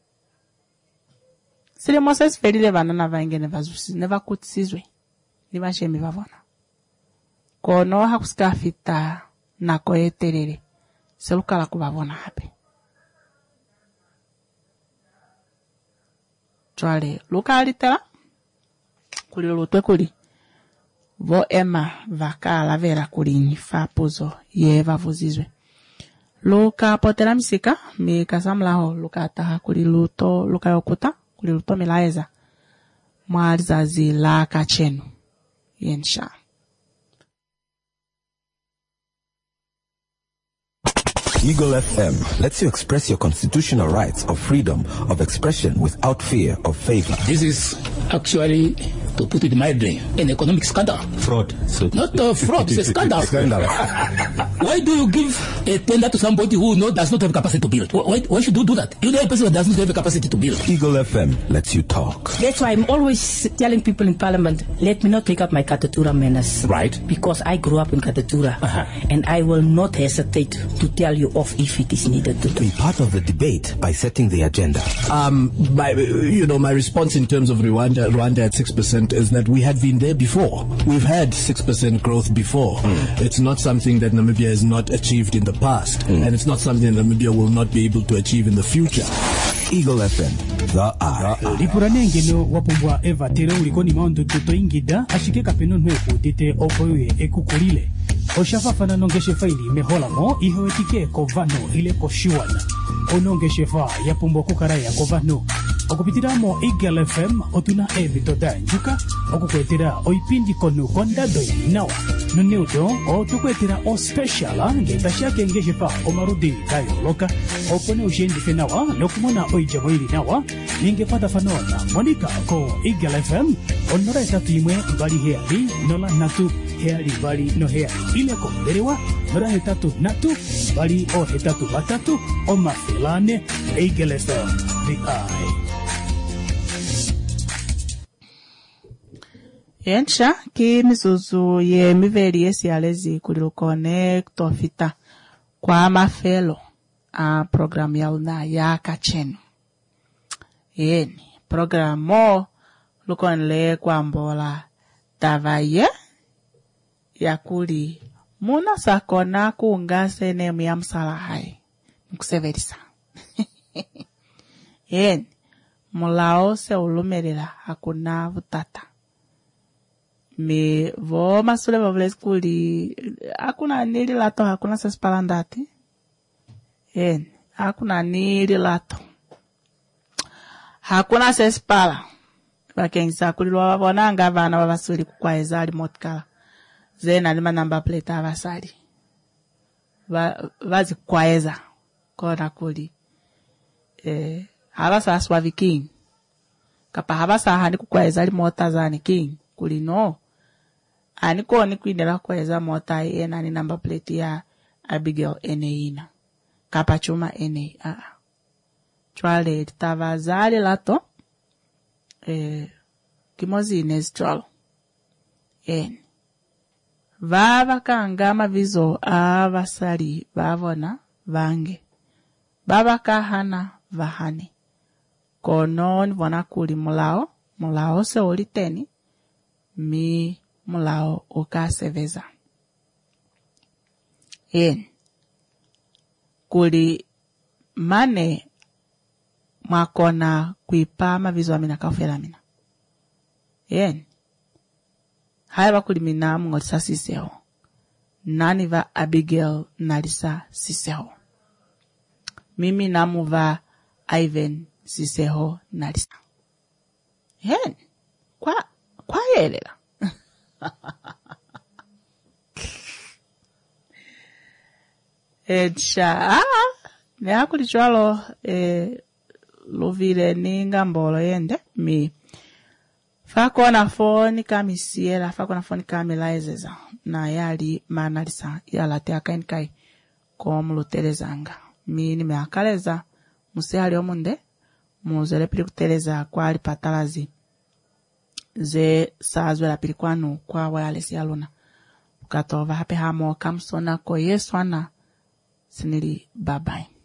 sile moses felile vananava inge ne vazusi ne vakutsizwe ni vashemi vavona kono hakuskafita nako eterere selukala kubavona hape chwale lukalitela kuli lutwe kuli vo ema vakala vera kulinyi fapuzo ye vavuzizwe. Luka potela misika, mi kasamlaho luka ataha kuli luto, luka yokuta, kuli luto milaeza. Mwalizazi la kachenu. Yensha. Eagle F M lets you express your constitutional rights of freedom of expression without fear of favor. This is actually, to put it mildly, an economic scandal. Fraud. So Not a fraud, it's a scandal. Scandal. Why do you give a tender to somebody who no, does not have capacity to build? Why, why should you do that? You know a person that does not have the capacity to build. Eagle F M lets you talk. That's why I'm always telling people in Parliament, let me not take up my Katatura manners. Right. Because I grew up in Katatura. Uh-huh. And I will not hesitate to tell you off if it is needed to do. Be part of the debate by setting the agenda. Um, my, you know, my response in terms of Rwanda, Rwanda at six percent is that we had been there before. We've had six percent growth before. Mm. It's not something that Namibia has not achieved in the past. Mm. And it's not something that Namibia will not be able to achieve in the future. Eagle F M, the eye. Lipuranengeno wapumbwa eva tere ulikoni maondo tuto ingida ashike kapeno nweku dite opoye ekukulile. Oshafafana nongeshe faili mehola mo iho etike kovano ile koshiwana. Onongeshe fa yapumbwa kukaraya kovano. Okupitiramo Eagle F M otuna evitoda njuka okukwetera oipindi konu kondado nawa nuneuto otukwetera o special ngeta shake ngeshe fa omarudi kayo loka opone ushendi fenawa nokumona oijabo ili nawa ningepata fanona monika ko Eagle F M onora etatuimwe bali heali nola natu heali bali no heali ile ko berewa nora hetatu natu bali o hetatu batatu o mafilane Eagle F M the eye. Yensha ki mizuzu ye miveli yesi alezi kulilukone kutofita kwa mafelo a programu ya una ya kachenu. Yeni, programu lukonle kwa mbola tavaye ya kuli muna sakona kuunga senemu ya msala hai. Mkuseverisa. Yeni, mulao se ulumerela hakuna vutata. Me vo masule vavule skuli hakuna nili lato hakuna sespalandati. En, hakuna nili lato. Hakuna sespala. Wakenisa kulilwa wabonanga vana wabasuri kukwa ezali motkala. Zena lima namba plate avasari. Va, vazi kwaeza. Kona kuli. Eh, habasa aswavi king. Kapa habasa hani kukwa ezali motazani king. Kuli no. Aniko ni kwindela kweza mota ena ni number plate ya Abigail Eneina. Kapachuma ene a. Chwale tavazali lato eh kimozi inez chwalo. En. Vava kangama vizo avasari vavona vange. Baba kahana vahani. Konon vona kuli mulao, mulao se oliteni. Mi mulao oka seveza. En. Kuli mane makona kuipa mavizo amina kafela mina. En. Haiba kuli mina mngolisa siseho. Nani va Abigail nalisa siseho. Mimi namu va Ivan siseho nalisa. En. Kwa, kwa yelela. Edsha, ah, ne akuli chwalo, eh, lovile ninga mbolo yende, mi, fako na foni kami siela, fako na foni kami laezeza, na yali manalisa, yala te akainkai, komu lutelezanga. Mi nime akaleza, musehali omunde, muzele pili kuteleza kwa alipatalazi. Ze saazwe la pilikwanu kwa wayalesi ya luna. Ukatova hape hamo kamsona ko yeswana sinili babai.